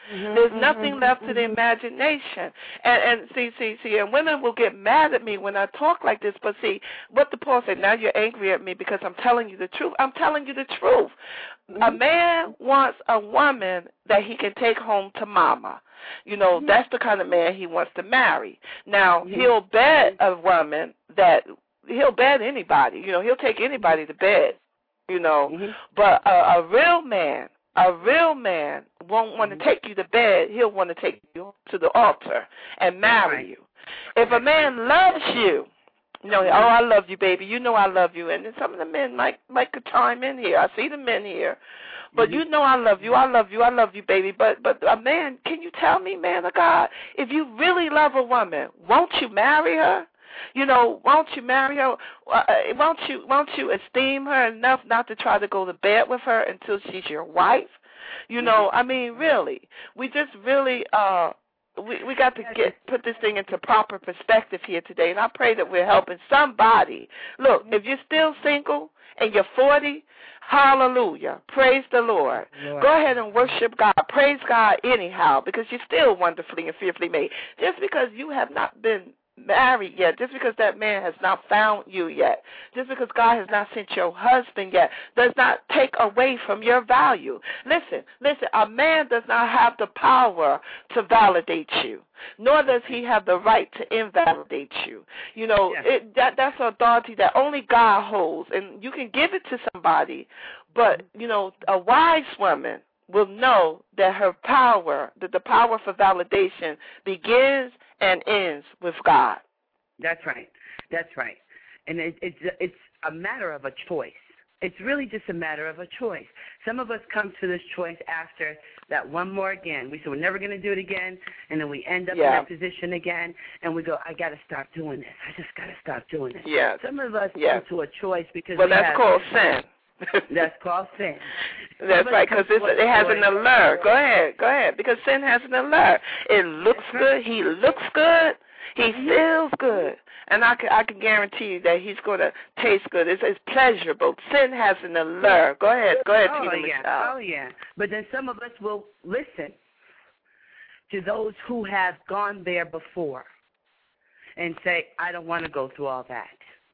Mm-hmm, There's nothing mm-hmm, left mm-hmm. to the imagination. And, and see, see, see, and women will get mad at me when I talk like this, but see, what the Paul said, now you're angry at me because I'm telling you the truth. I'm telling you the truth. Mm-hmm. A man wants a woman that he can take home to mama. You know, mm-hmm. that's the kind of man he wants to marry. Now, mm-hmm. he'll bet a woman that, he'll bet anybody. You know, he'll take anybody to bed, you know. Mm-hmm. But a, a real man, A real man won't want to take you to bed. He'll want to take you to the altar and marry right. you. If a man loves you, you know, oh, I love you, baby. You know I love you. And then some of the men might, might could chime in here. I see the men here. But mm-hmm. you know I love you. I love you. I love you, baby. But but a man, can you tell me, man of God, if you really love a woman, won't you marry her? You know, won't you marry her? Uh, won't you won't you esteem her enough not to try to go to bed with her until she's your wife? You know, I mean, really, we just really uh we we got to get put this thing into proper perspective here today, and I pray that we're helping somebody. Look, if you're still single and you're forty, hallelujah, praise the Lord. Lord. Go ahead and worship God, praise God anyhow, because you're still wonderfully and fearfully made. Just because you have not been married yet, just because that man has not found you yet, just because God has not sent your husband yet, does not take away from your value. Listen, listen, a man does not have the power to validate you, nor does he have the right to invalidate you. You know, yeah. it, that that's authority that only God holds, and you can give it to somebody, but, you know, a wise woman will know that her power, that the power for validation begins and ends with God. That's right. That's right. And it, it's it's a matter of a choice. It's really just a matter of a choice. Some of us come to this choice after that one more again. We say we're never going to do it again, and then we end up yeah. in that position again, and we go, I got to stop doing this. I just got to stop doing this. Yeah. Some of us yeah. come to a choice because well, we that's have, called sin. That's called sin. That's right, because it has an allure. Go ahead, go ahead, because sin has an allure. It looks good. He looks good. He feels good. And I can, I can guarantee you that he's going to taste good. It's, it's pleasurable. Sin has an allure. Go ahead, go ahead, oh, Tina yeah. Michelle. Oh, yeah. But then some of us will listen to those who have gone there before and say, I don't want to go through all that.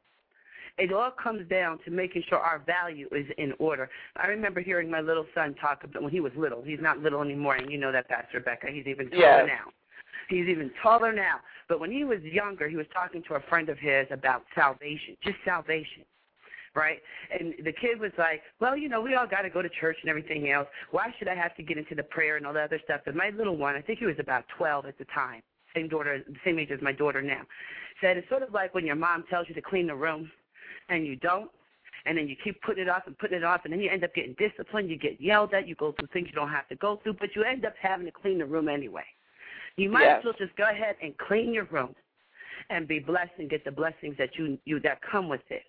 It all comes down to making sure our value is in order. I remember hearing my little son talk about when he was little. He's not little anymore, and you know that, Pastor Rebecca. He's even taller yes. now. He's even taller now. But when he was younger, he was talking to a friend of his about salvation, just salvation, right? And the kid was like, well, you know, we all got to go to church and everything else. Why should I have to get into the prayer and all that other stuff? And my little one, I think he was about twelve at the time, same daughter, same age as my daughter now, said it's sort of like when your mom tells you to clean the room, and you don't, and then you keep putting it off and putting it off, and then you end up getting disciplined, you get yelled at, you go through things you don't have to go through, but you end up having to clean the room anyway. You might yes. as well just go ahead and clean your room and be blessed and get the blessings that you, you that come with it.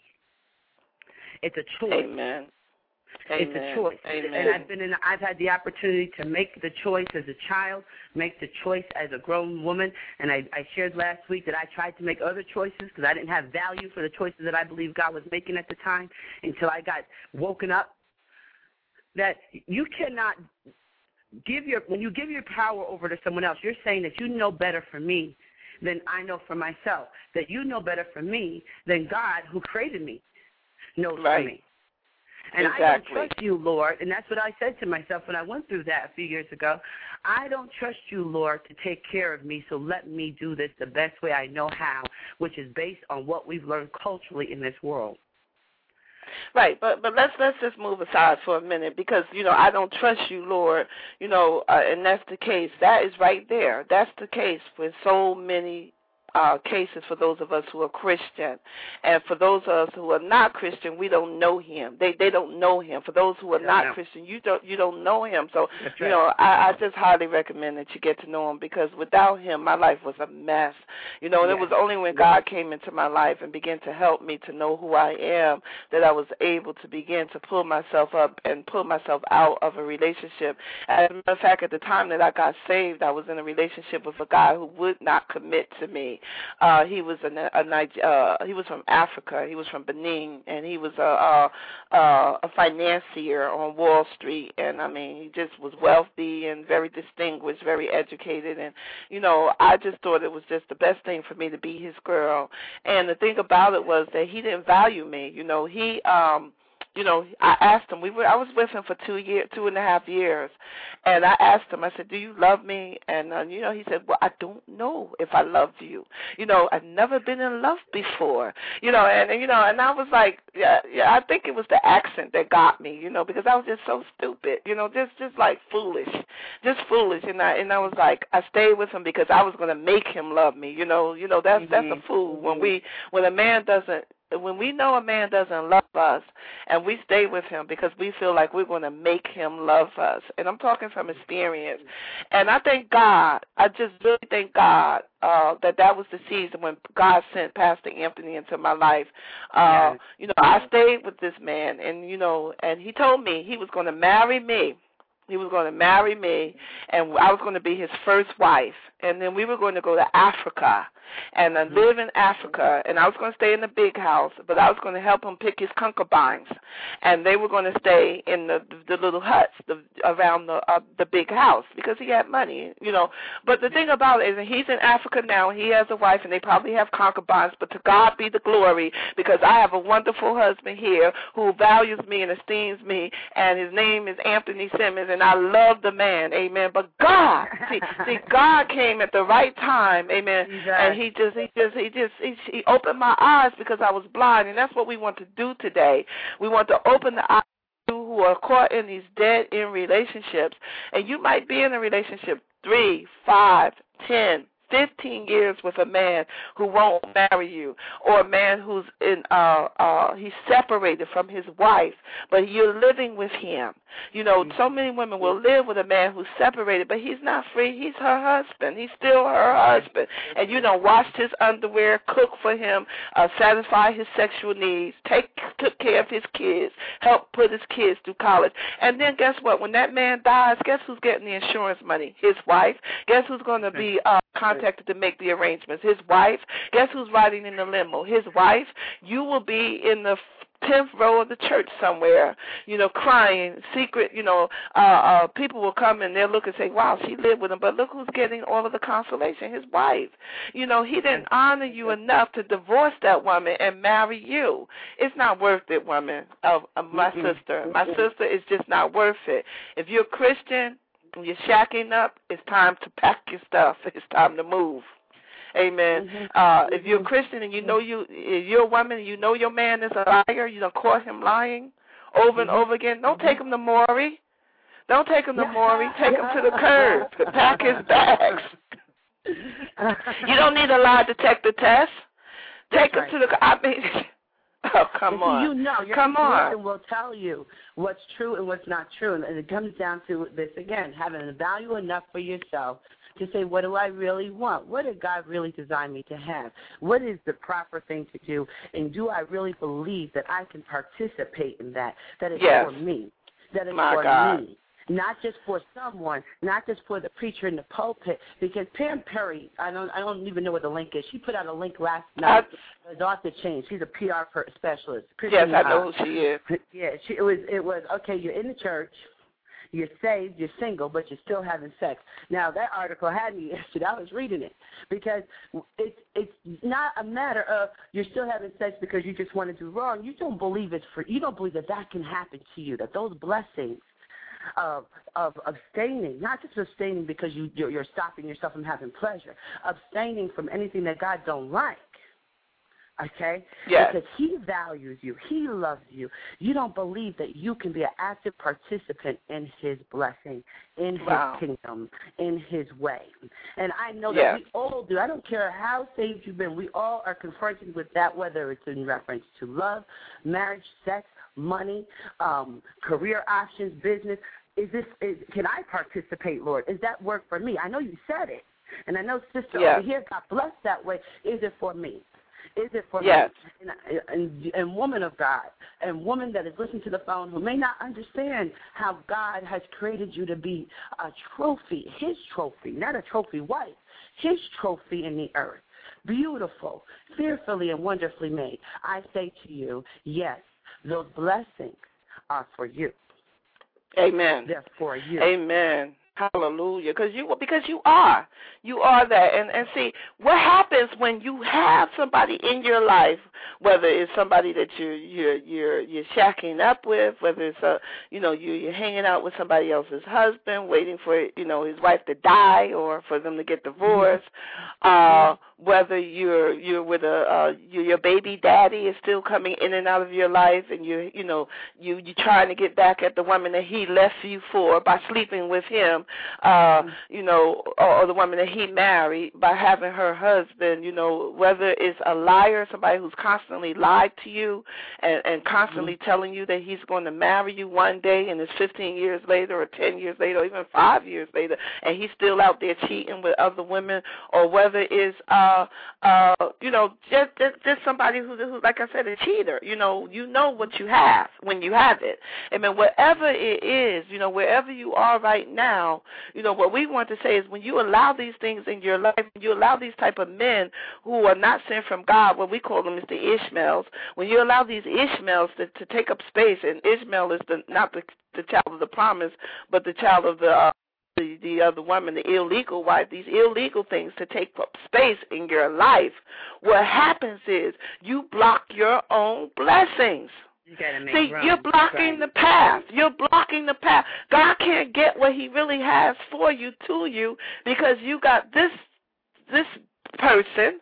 It's a choice. Amen. It's Amen. a choice. Amen. And I've been in, I've had the opportunity to make the choice as a child, make the choice as a grown woman, and I, I shared last week that I tried to make other choices because I didn't have value for the choices that I believe God was making at the time until I got woken up. That you cannot give your, when you give your power over to someone else, you're saying that you know better for me than I know for myself, that you know better for me than God who created me knows right. for me. And exactly. I don't trust you, Lord, and that's what I said to myself when I went through that a few years ago. I don't trust you, Lord, to take care of me, so let me do this the best way I know how, which is based on what we've learned culturally in this world. Right, but but let's let's just move aside for a minute because, you know, I don't trust you, Lord, you know, uh, and that's the case. That is right there. That's the case with so many Uh, cases for those of us who are Christian, and for those of us who are not Christian, we don't know him. They they don't know him. For those who are not know. Christian, you don't you don't know him. So That's you right. know, I, I just highly recommend that you get to know him because without him, my life was a mess. You know, and yes. it was only when God came into my life and began to help me to know who I am that I was able to begin to pull myself up and pull myself out of a relationship. As a matter of fact, at the time that I got saved, I was in a relationship with a guy who would not commit to me. Uh, he was a, a Niger- uh, he was from Africa. He was from Benin, and he was a, a, a, a financier on Wall Street. And I mean, he just was wealthy and very distinguished, very educated. And you know, I just thought it was just the best thing for me to be his girl. And the thing about it was that he didn't value me. You know, he um. You know, I asked him. We were. I was with him for two years, two and a half years, and I asked him. I said, "Do you love me?" And uh, you know, he said, "Well, I don't know if I love you. You know, I've never been in love before. You know, and, and you know, and I was like, yeah, yeah. I think it was the accent that got me. You know, because I was just so stupid. You know, just just like foolish, just foolish. And I and I was like, I stayed with him because I was going to make him love me. You know, you know, that's mm-hmm. that's a fool when we when a man doesn't. When we know a man doesn't love us and we stay with him because we feel like we're going to make him love us. And I'm talking from experience. And I thank God, I just really thank God uh, that that was the season when God sent Pastor Anthony into my life. Uh, you know, I stayed with this man, and, you know, and he told me he was going to marry me. He was going to marry me, and I was going to be his first wife. And then we were going to go to Africa and uh, live in Africa. And I was going to stay in the big house, but I was going to help him pick his concubines. And they were going to stay in the the little huts the, around the uh, the big house because he had money, you know. But the thing about it is he's in Africa now. He has a wife, and they probably have concubines. But to God be the glory, because I have a wonderful husband here who values me and esteems me, and his name is Anthony Simmons, and I love the man, amen. But God, see, see, God came at the right time, amen, exactly. And he just, he just, he just, he, he opened my eyes because I was blind, and that's what we want to do today. We want to open the eyes of you who are caught in these dead-end relationships, and you might be in a relationship three, five, ten, fifteen years with a man who won't marry you, or a man who's in uh uh he's separated from his wife, but you're living with him. You know, so many women will live with a man who's separated, but he's not free. He's her husband. He's still her husband. And you know, washed his underwear, cooked for him, uh, satisfy his sexual needs, take took care of his kids, helped put his kids through college. And then guess what? When that man dies, guess who's getting the insurance money? His wife. Guess who's going to be uh, contacted to make the arrangements? His wife. Guess who's riding in the limo? His wife. You will be in the tenth row of the church somewhere, you know, crying, secret, you know, uh, uh, people will come and they'll look and say, wow, she lived with him, but look who's getting all of the consolation, his wife. You know, he didn't honor you enough to divorce that woman and marry you. It's not worth it, woman, of uh, uh, my mm-hmm. sister. My sister is just not worth it. If you're a Christian and you're shacking up, it's time to pack your stuff. It's time to move. Amen. Mm-hmm. Uh, if you're a Christian and you know you, if you're a woman and you know your man is a liar, you don't caught him lying over and over again, don't take him to Maury. Don't take him to Maury. Take him to the curb. Pack his bags. You don't need a lie detector test. Take him to the, I mean, oh, come on. You know, your come on. will tell you what's true and what's not true. And it comes down to this, again, having a value enough for yourself to say, what do I really want? What did God really design me to have? What is the proper thing to do? And do I really believe that I can participate in that? That it's yes. for me. That it's My for God. me. Not just for someone, not just for the preacher in the pulpit. Because Pam Perry, I don't, I don't even know what the link is. She put out a link last night. Uh, It's off the chain. She's a P R specialist. Yes, I know who she is. Yeah, she, it was. It was okay. You're in the church. You're saved, you're single, but you're still having sex. Now, that article had me yesterday. I was reading it because it's it's not a matter of you're still having sex because you just want to do wrong. You don't believe it's for you don't believe that that can happen to you. That those blessings of of abstaining, not just abstaining because you you're, you're stopping yourself from having pleasure, abstaining from anything that God don't like. Okay? Yes. Because he values you. He loves you. You don't believe that you can be an active participant in his blessing, in his wow. kingdom, in his way. And I know yes. that we all do. I don't care how saved you've been. We all are confronted with that, whether it's in reference to love, marriage, sex, money, um, career options, business. Is this? Is, can I participate, Lord? Is that work for me? I know you said it. And I know sister yes. over here got blessed that way. Is it for me? Is it for yes. me? And, and, and woman of God, and woman that is listening to the phone who may not understand how God has created you to be a trophy, his trophy, not a trophy wife, his trophy in the earth. beautiful, fearfully and wonderfully made. I say to you, yes, those blessings are for you. Amen. They're for you. Amen. Hallelujah. Because you because you are. You are that. And and see, what happens when you have somebody in your life, whether it's somebody that you're you're you're you're shacking up with, whether it's a you know, you you're hanging out with somebody else's husband, waiting for, you know, his wife to die or for them to get divorced, uh, whether you're you're with a uh, your, your baby daddy is still coming in and out of your life, and you you know you you trying to get back at the woman that he left you for by sleeping with him, uh, you know, or, or the woman that he married by having her husband, you know, whether it's a liar, somebody who's constantly lied to you and, and constantly mm-hmm. telling you that he's going to marry you one day, and it's fifteen years later or ten years later or even five years later, and he's still out there cheating with other women, or whether it's uh, uh, you know, just, just just somebody who's, who's, like I said, a cheater. You know, you know what you have when you have it. I mean, whatever it is, you know, wherever you are right now, you know, what we want to say is when you allow these things in your life, when you allow these type of men who are not sent from God, what we call them is the Ishmaels, when you allow these Ishmaels to, to take up space, and Ishmael is the, not the, the child of the promise, but the child of the uh, The, the other woman, the illegal wife, these illegal things to take up space in your life, what happens is you block your own blessings. You gotta make See, room. you're blocking right. the path. You're blocking the path. God can't get what he really has for you to you because you got this this person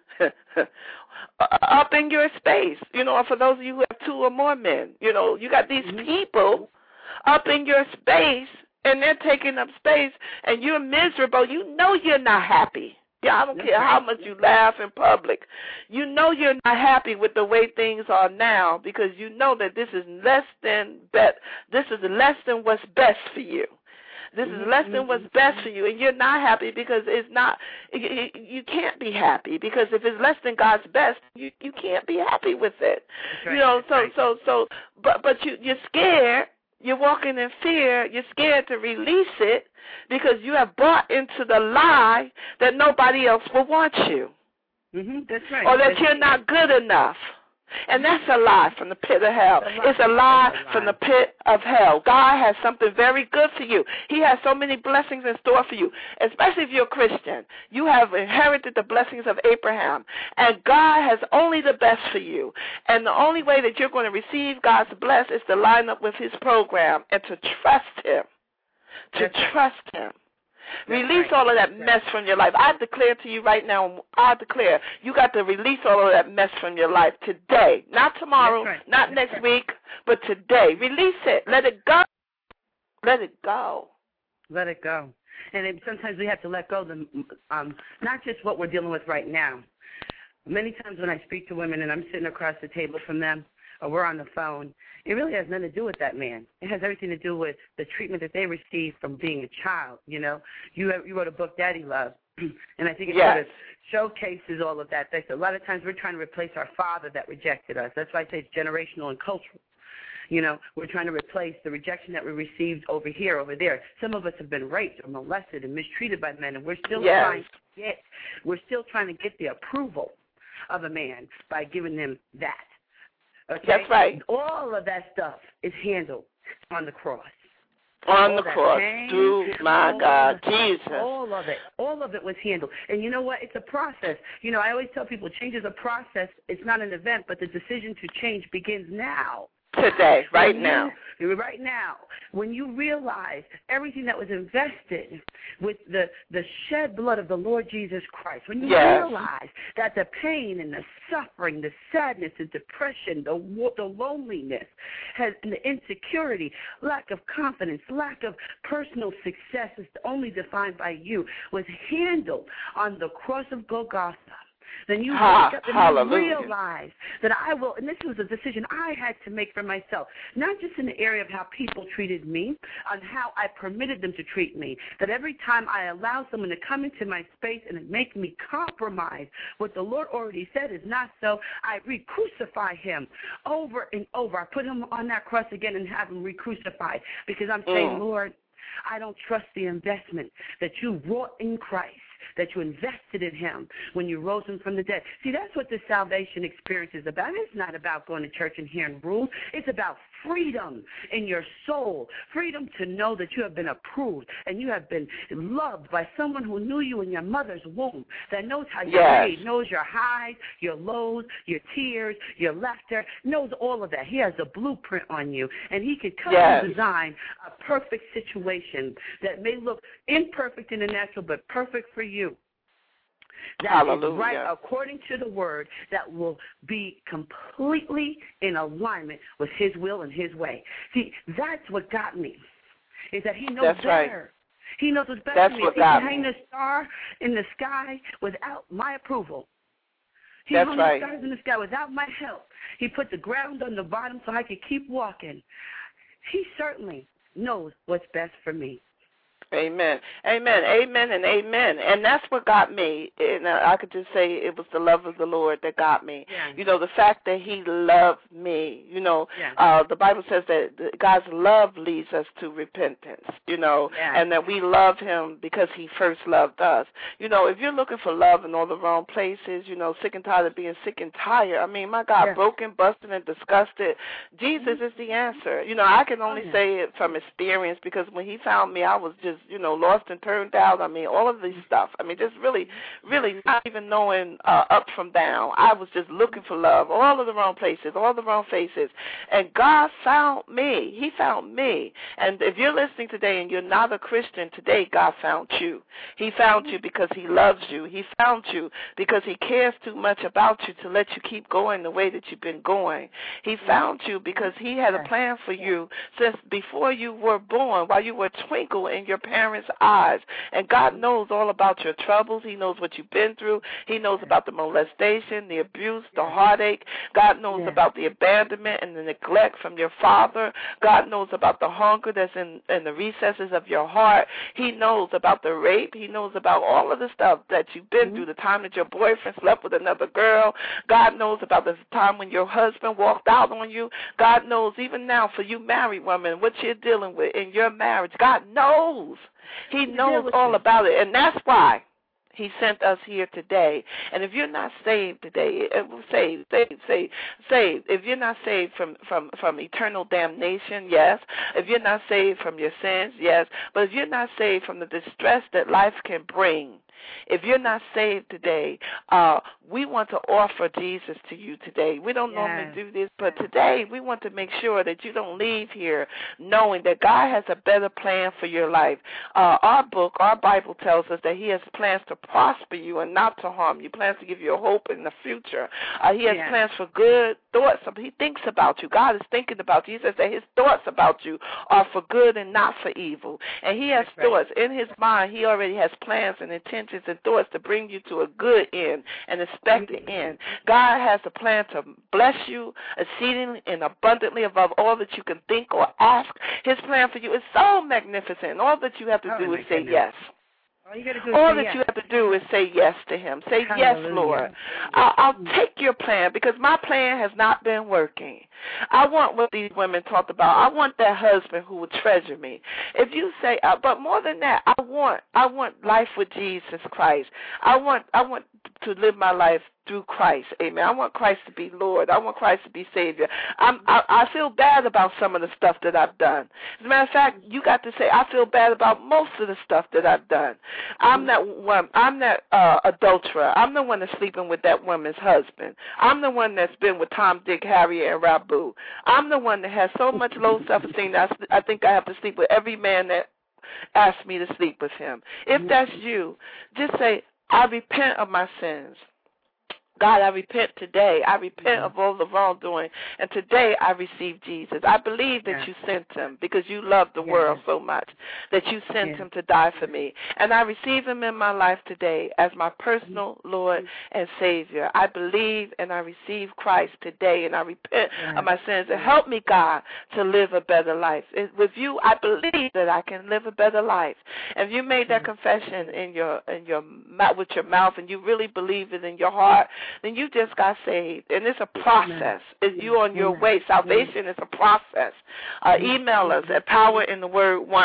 up in your space. You know, for those of you who have two or more men, you know, you got these mm-hmm. people up in your space, and they're taking up space, and you're miserable. You know you're not happy. Yeah, I don't care how much you laugh in public. You know you're not happy with the way things are now because you know that this is less than bet. This is less than what's best for you. This is less than what's best for you, and you're not happy because it's not. You, you can't be happy because if it's less than God's best, you you can't be happy with it. Right. You know, so right. so so. But but you you're scared. You're walking in fear. You're scared to release it because you have bought into the lie that nobody else will want you. Mm-hmm, that's right. Or that that's you're not good enough. And that's a lie from the pit of hell. It's a lie, it's a lie, a lie from the pit of hell. God has something very good for you. He has so many blessings in store for you, especially if you're a Christian. You have inherited the blessings of Abraham, and God has only the best for you. And the only way that you're going to receive God's bless is to line up with his program and to trust him, to That's trust him. That's release right. all of that That's mess right. from your life. I declare to you right now, I declare, you got to release all of that mess from your life today. Not tomorrow, right. not That's next right. week, but today. Release it. Let it go. Let it go. Let it go. And it, sometimes we have to let go of the, um, not just what we're dealing with right now. Many times when I speak to women and I'm sitting across the table from them or we're on the phone, it really has nothing to do with that man. It has everything to do with the treatment that they received from being a child, you know. You have, you wrote a book, Daddy Love, and I think it yes. sort of showcases all of that. A lot of times we're trying to replace our father that rejected us. That's why I say it's generational and cultural. You know, we're trying to replace the rejection that we received over here, over there. Some of us have been raped or molested and mistreated by men, and we're still yes. trying to get, we're still trying to get the approval of a man by giving him that. Okay? That's right. All of that stuff is handled on the cross. On all the that cross. pain, Through my God, Jesus. All of it. All of it was handled. And you know what? It's a process. You know, I always tell people change is a process. It's not an event, but the decision to change begins now. Today, right when now. You, right now. When you realize everything that was invested with the, the shed blood of the Lord Jesus Christ, when you yes. realize that the pain and the suffering, the sadness, the depression, the, the loneliness, has, and the insecurity, lack of confidence, lack of personal success is only defined by you, was handled on the cross of Golgotha. Then you ha, wake up and hallelujah. you realize that I will, and this was a decision I had to make for myself, not just in the area of how people treated me, on how I permitted them to treat me, that every time I allow someone to come into my space and make me compromise what the Lord already said is not so, I re-crucify him over and over. I put him on that cross again and have him re-crucified because I'm saying, mm. Lord, I don't trust the investment that you wrought in Christ that you invested in him when you rose him from the dead. See, that's what the salvation experience is about. It's not about going to church and hearing rules. It's about freedom in your soul, freedom to know that you have been approved and you have been loved by someone who knew you in your mother's womb, that knows how you're yes. made, knows your highs, your lows, your tears, your laughter, knows all of that. He has a blueprint on you, and he can come yes. and design a perfect situation that may look imperfect in the natural but perfect for you. That Hallelujah. is right according to the word, that will be completely in alignment with his will and his way. See, that's what got me, is that he knows that's better. Right. He knows what's best that's for me. What if he got can hang me. the star in the sky without my approval. He that's hung right. the stars in the sky without my help. He put the ground on the bottom so I could keep walking. He certainly knows what's best for me. Amen. Amen. Amen and amen. And that's what got me. And I could just say it was the love of the Lord that got me. Yeah. You know, the fact that he loved me. You know, yeah. uh, the Bible says that God's love leads us to repentance, you know, yeah. and that we love him because he first loved us. You know, if you're looking for love in all the wrong places, you know, sick and tired of being sick and tired, I mean, my God, yeah. broken, busted, and disgusted, Jesus mm-hmm. is the answer. You know, I can only oh, yeah. say it from experience, because when he found me, I was just, you know, lost and turned out. I mean, all of this stuff. I mean, just really, really not even knowing uh, up from down. I was just looking for love, all of the wrong places, all the wrong faces. And God found me. He found me. And if you're listening today and you're not a Christian, today God found you. He found you because he loves you. He found you because he cares too much about you to let you keep going the way that you've been going. He found you because he had a plan for you since before you were born, while you were a twinkle in your parents' eyes. And God knows all about your troubles. He knows what you've been through. He knows about the molestation, the abuse, the heartache. God knows yeah. about the abandonment and the neglect from your father. God knows about the hunger that's in, in the recesses of your heart. He knows about the rape. He knows about all of the stuff that you've been mm-hmm. through, the time that your boyfriend slept with another girl. God knows about the time when your husband walked out on you. God knows even now for you married women what you're dealing with in your marriage. God knows. He knows all about it, and that's why he sent us here today. And if you're not saved today, saved, saved, saved, saved. If you're not saved from, from, from eternal damnation, yes. If you're not saved from your sins, yes. But if you're not saved from the distress that life can bring, if you're not saved today, uh, we want to offer Jesus to you today. We don't yes. normally do this, but today we want to make sure that you don't leave here knowing that God has a better plan for your life. Uh, our book, our Bible tells us that he has plans to prosper you and not to harm you, plans to give you a hope in the future. Uh, he has yes. plans for good thoughts. He thinks about you. God is thinking about you. He says that his thoughts about you are for good and not for evil. And he has That's thoughts. Right. In his mind, he already has plans and intentions and thoughts to bring you to a good end, an expected end. God has a plan to bless you exceedingly and abundantly above all that you can think or ask. His plan for you is so magnificent. All that you have to oh, do is say goodness. yes. All, you gotta do All is that yes. you have to do is say yes to him. Say, Hallelujah. yes, Lord. I'll, I'll take your plan because my plan has not been working. I want what these women talked about. I want that husband who would treasure me. If you say, uh, but more than that, I want, I want life with Jesus Christ. I want, I want to live my life through Christ. Amen. I want Christ to be Lord. I want Christ to be Savior. I'm, I, I feel bad about some of the stuff that I've done. As a matter of fact, you got to say, I feel bad about most of the stuff that I've done. I'm that one. I'm that uh, adulterer. I'm the one that's sleeping with that woman's husband. I'm the one that's been with Tom, Dick, Harry, and Rabu. I'm the one that has so much low self-esteem that I, I think I have to sleep with every man that asks me to sleep with him. If that's you, just say, I repent of my sins. God, I repent today. I repent mm-hmm. of all the wrongdoing. And today I receive Jesus. I believe that yeah. you sent him because you love the yeah. world so much that you sent yeah. him to die for me. And I receive him in my life today as my personal mm-hmm. Lord and Savior. I believe and I receive Christ today, and I repent yeah. of my sins. And help me, God, to live a better life. With you, I believe that I can live a better life. If you made that confession in your in your with your mouth and you really believe it in your heart, then you just got saved. And it's a process. It's you on your way. Salvation is a process. Uh, email us at power in the word one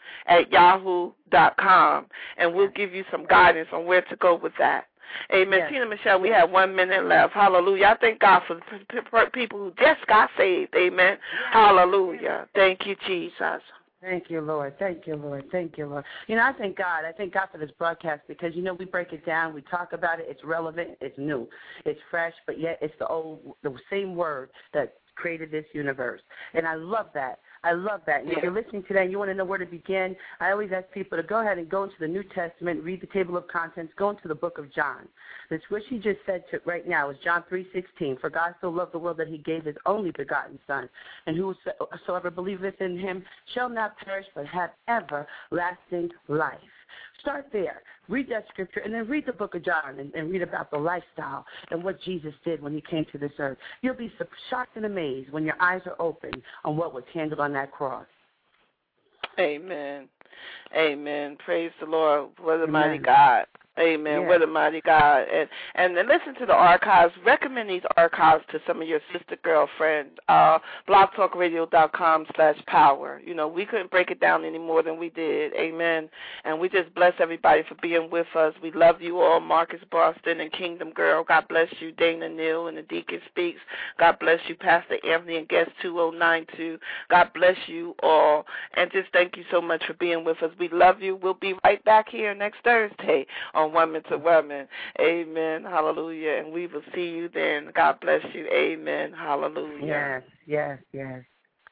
at yahoo dot com, and we'll give you some guidance on where to go with that. Amen. Yes. Tina Michelle, we have one minute left. Hallelujah. I thank God for the people who just got saved. Amen. Yes. Hallelujah. Thank you, Jesus. Thank you, Lord. Thank you, Lord. Thank you, Lord. You know, I thank God. I thank God for this broadcast because, you know, we break it down. We talk about it. It's relevant. It's new. It's fresh, but yet it's the old, the same word that created this universe. And I love that. I love that. And if you're listening today and you want to know where to begin, I always ask people to go ahead and go into the New Testament, read the table of contents, go into the book of John. That's what she just said to, right now is John three sixteen. For God so loved the world that he gave his only begotten Son, and whosoever believeth in him shall not perish but have everlasting life. Start there. Read that scripture, and then read the book of John and, and read about the lifestyle and what Jesus did when he came to this earth. You'll be so shocked and amazed when your eyes are open on what was handled on that cross. Amen. Amen. Praise the Lord. What a Amen. Mighty God. Amen. Yes. What a mighty God. And and then listen to the archives. Recommend these archives to some of your sister girlfriends. Uh, blogtalkradio.com slash power. You know, we couldn't break it down any more than we did. Amen. And we just bless everybody for being with us. We love you all, Marcus Boston and Kingdom Girl. God bless you, Dana Neal and the Deacon Speaks. God bless you, Pastor Anthony and Guest two oh nine two. God bless you all. And just thank you so much for being with us. We love you. We'll be right back here next Thursday on Women to Women. Amen. Hallelujah. And we will see you then. God bless you. Amen. Hallelujah. Yes, yes, yes.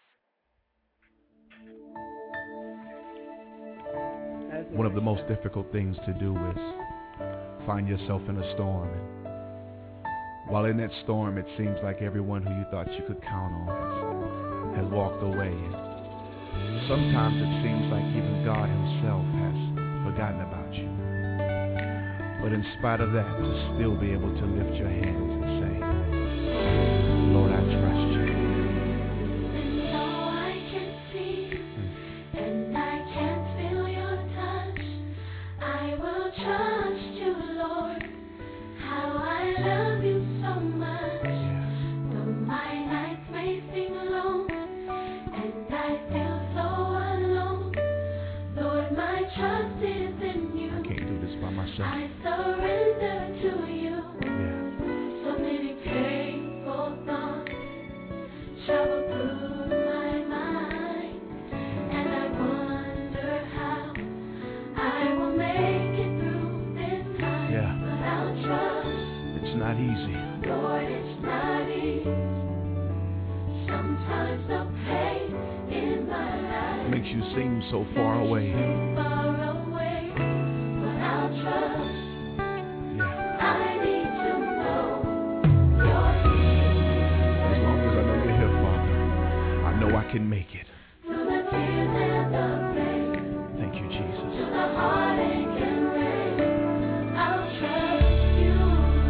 One of the most difficult things to do is find yourself in a storm. And while in that storm, it seems like everyone who you thought you could count on has, has walked away. And sometimes it seems like even God himself has forgotten about you. But in spite of that, to still be able to lift your hands and say, Lord, I trust you. And though I can see mm. and I can't feel your touch, I will trust you, Lord. How I love you so much. Yeah. Though my nights may seem long and I feel so alone, Lord, my trust is in you. I can't do this by myself. I surrender to you. Yeah. So many painful thoughts travel through my mind, and I wonder how I will make it through this time. Yeah. But I'll trust. It's not easy. Lord, it's not easy. Sometimes the pain in my life Makes you seem so far away. so far away, but I'll trust. Yeah. I need to know you're here. As long as I know you're here, Father, I know I can make it. Through the tears and the pain, Thank you, through Jesus. the heartache and rain, I'll trust you.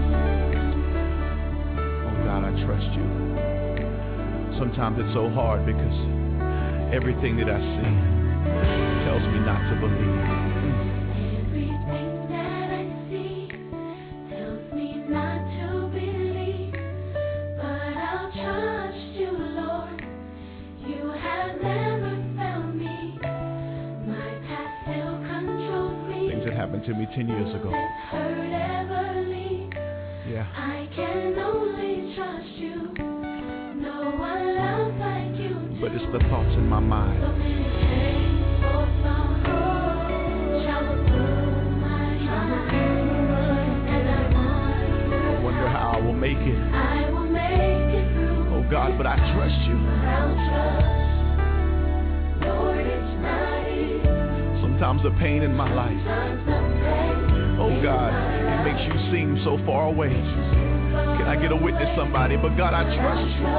Oh, God, I trust you. Sometimes it's so hard because everything that I see tells me not to believe. Everything that I see tells me not to believe, but I'll trust you, Lord. You have never failed me. My past still controls me. Things that happened to me ten years ago. Let hurt ever leave. Yeah. I can only trust you. No one loves like you do. But it's the thoughts in my mind. So many painful thoughts travel through my mind, and I wonder, I wonder how I will make it. I will make it through. Oh, God, but I trust you. I'll trust. Lord, it's not easy. Sometimes the pain in my life, Sometimes the pain oh, God, it makes you seem so far away. Can I get a witness, somebody? But, God, I trust you.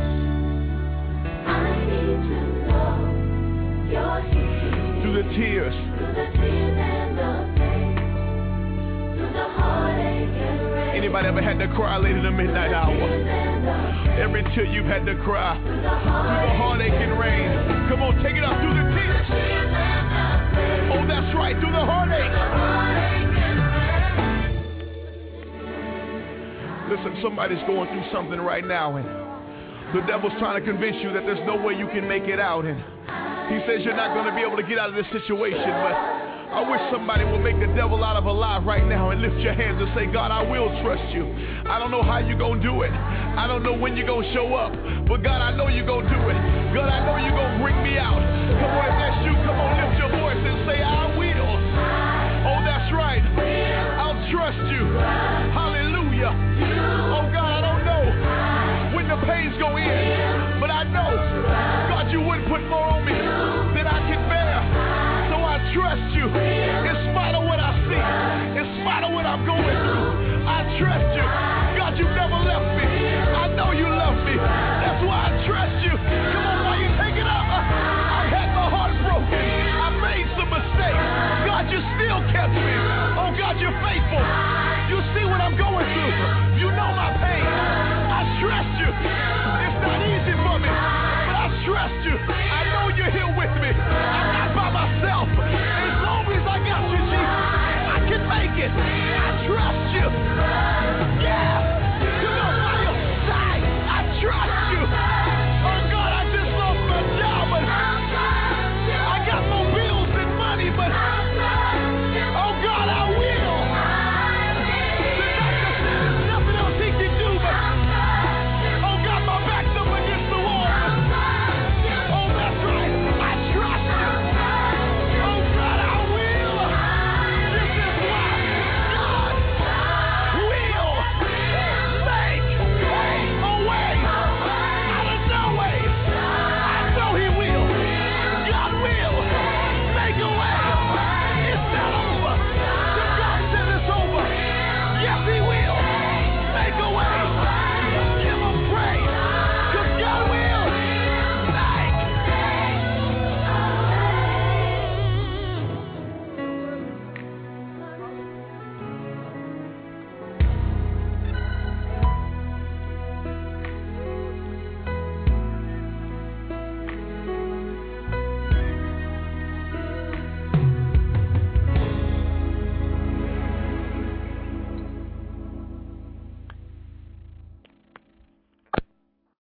I need to know you're here. Through the tears, Through the tears and the pain, through the heartache and rain. anybody ever had to cry late in the midnight hour? Every tear you've had to cry, through the heartache and rain. Come on, take it up through the tears. Oh, that's right, through the heartache. Listen, somebody's going through something right now, and the devil's trying to convince you that there's no way you can make it out. And He says you're not going to be able to get out of this situation, but I wish somebody would make the devil out of a lie right now and lift your hands and say, God, I will trust you. I don't know how you're going to do it. I don't know when you're going to show up, but God, I know you're going to do it. God, I know you're going to bring me out. Come on, if that's you, come on, lift your voice and say, I will. Oh, that's right. I'll trust you. Hallelujah. Oh, God, I don't know when the pains go in, but I know, God, you wouldn't put more on me than I can bear. So I trust you in spite of what I see, in spite of what I'm going through. I trust you.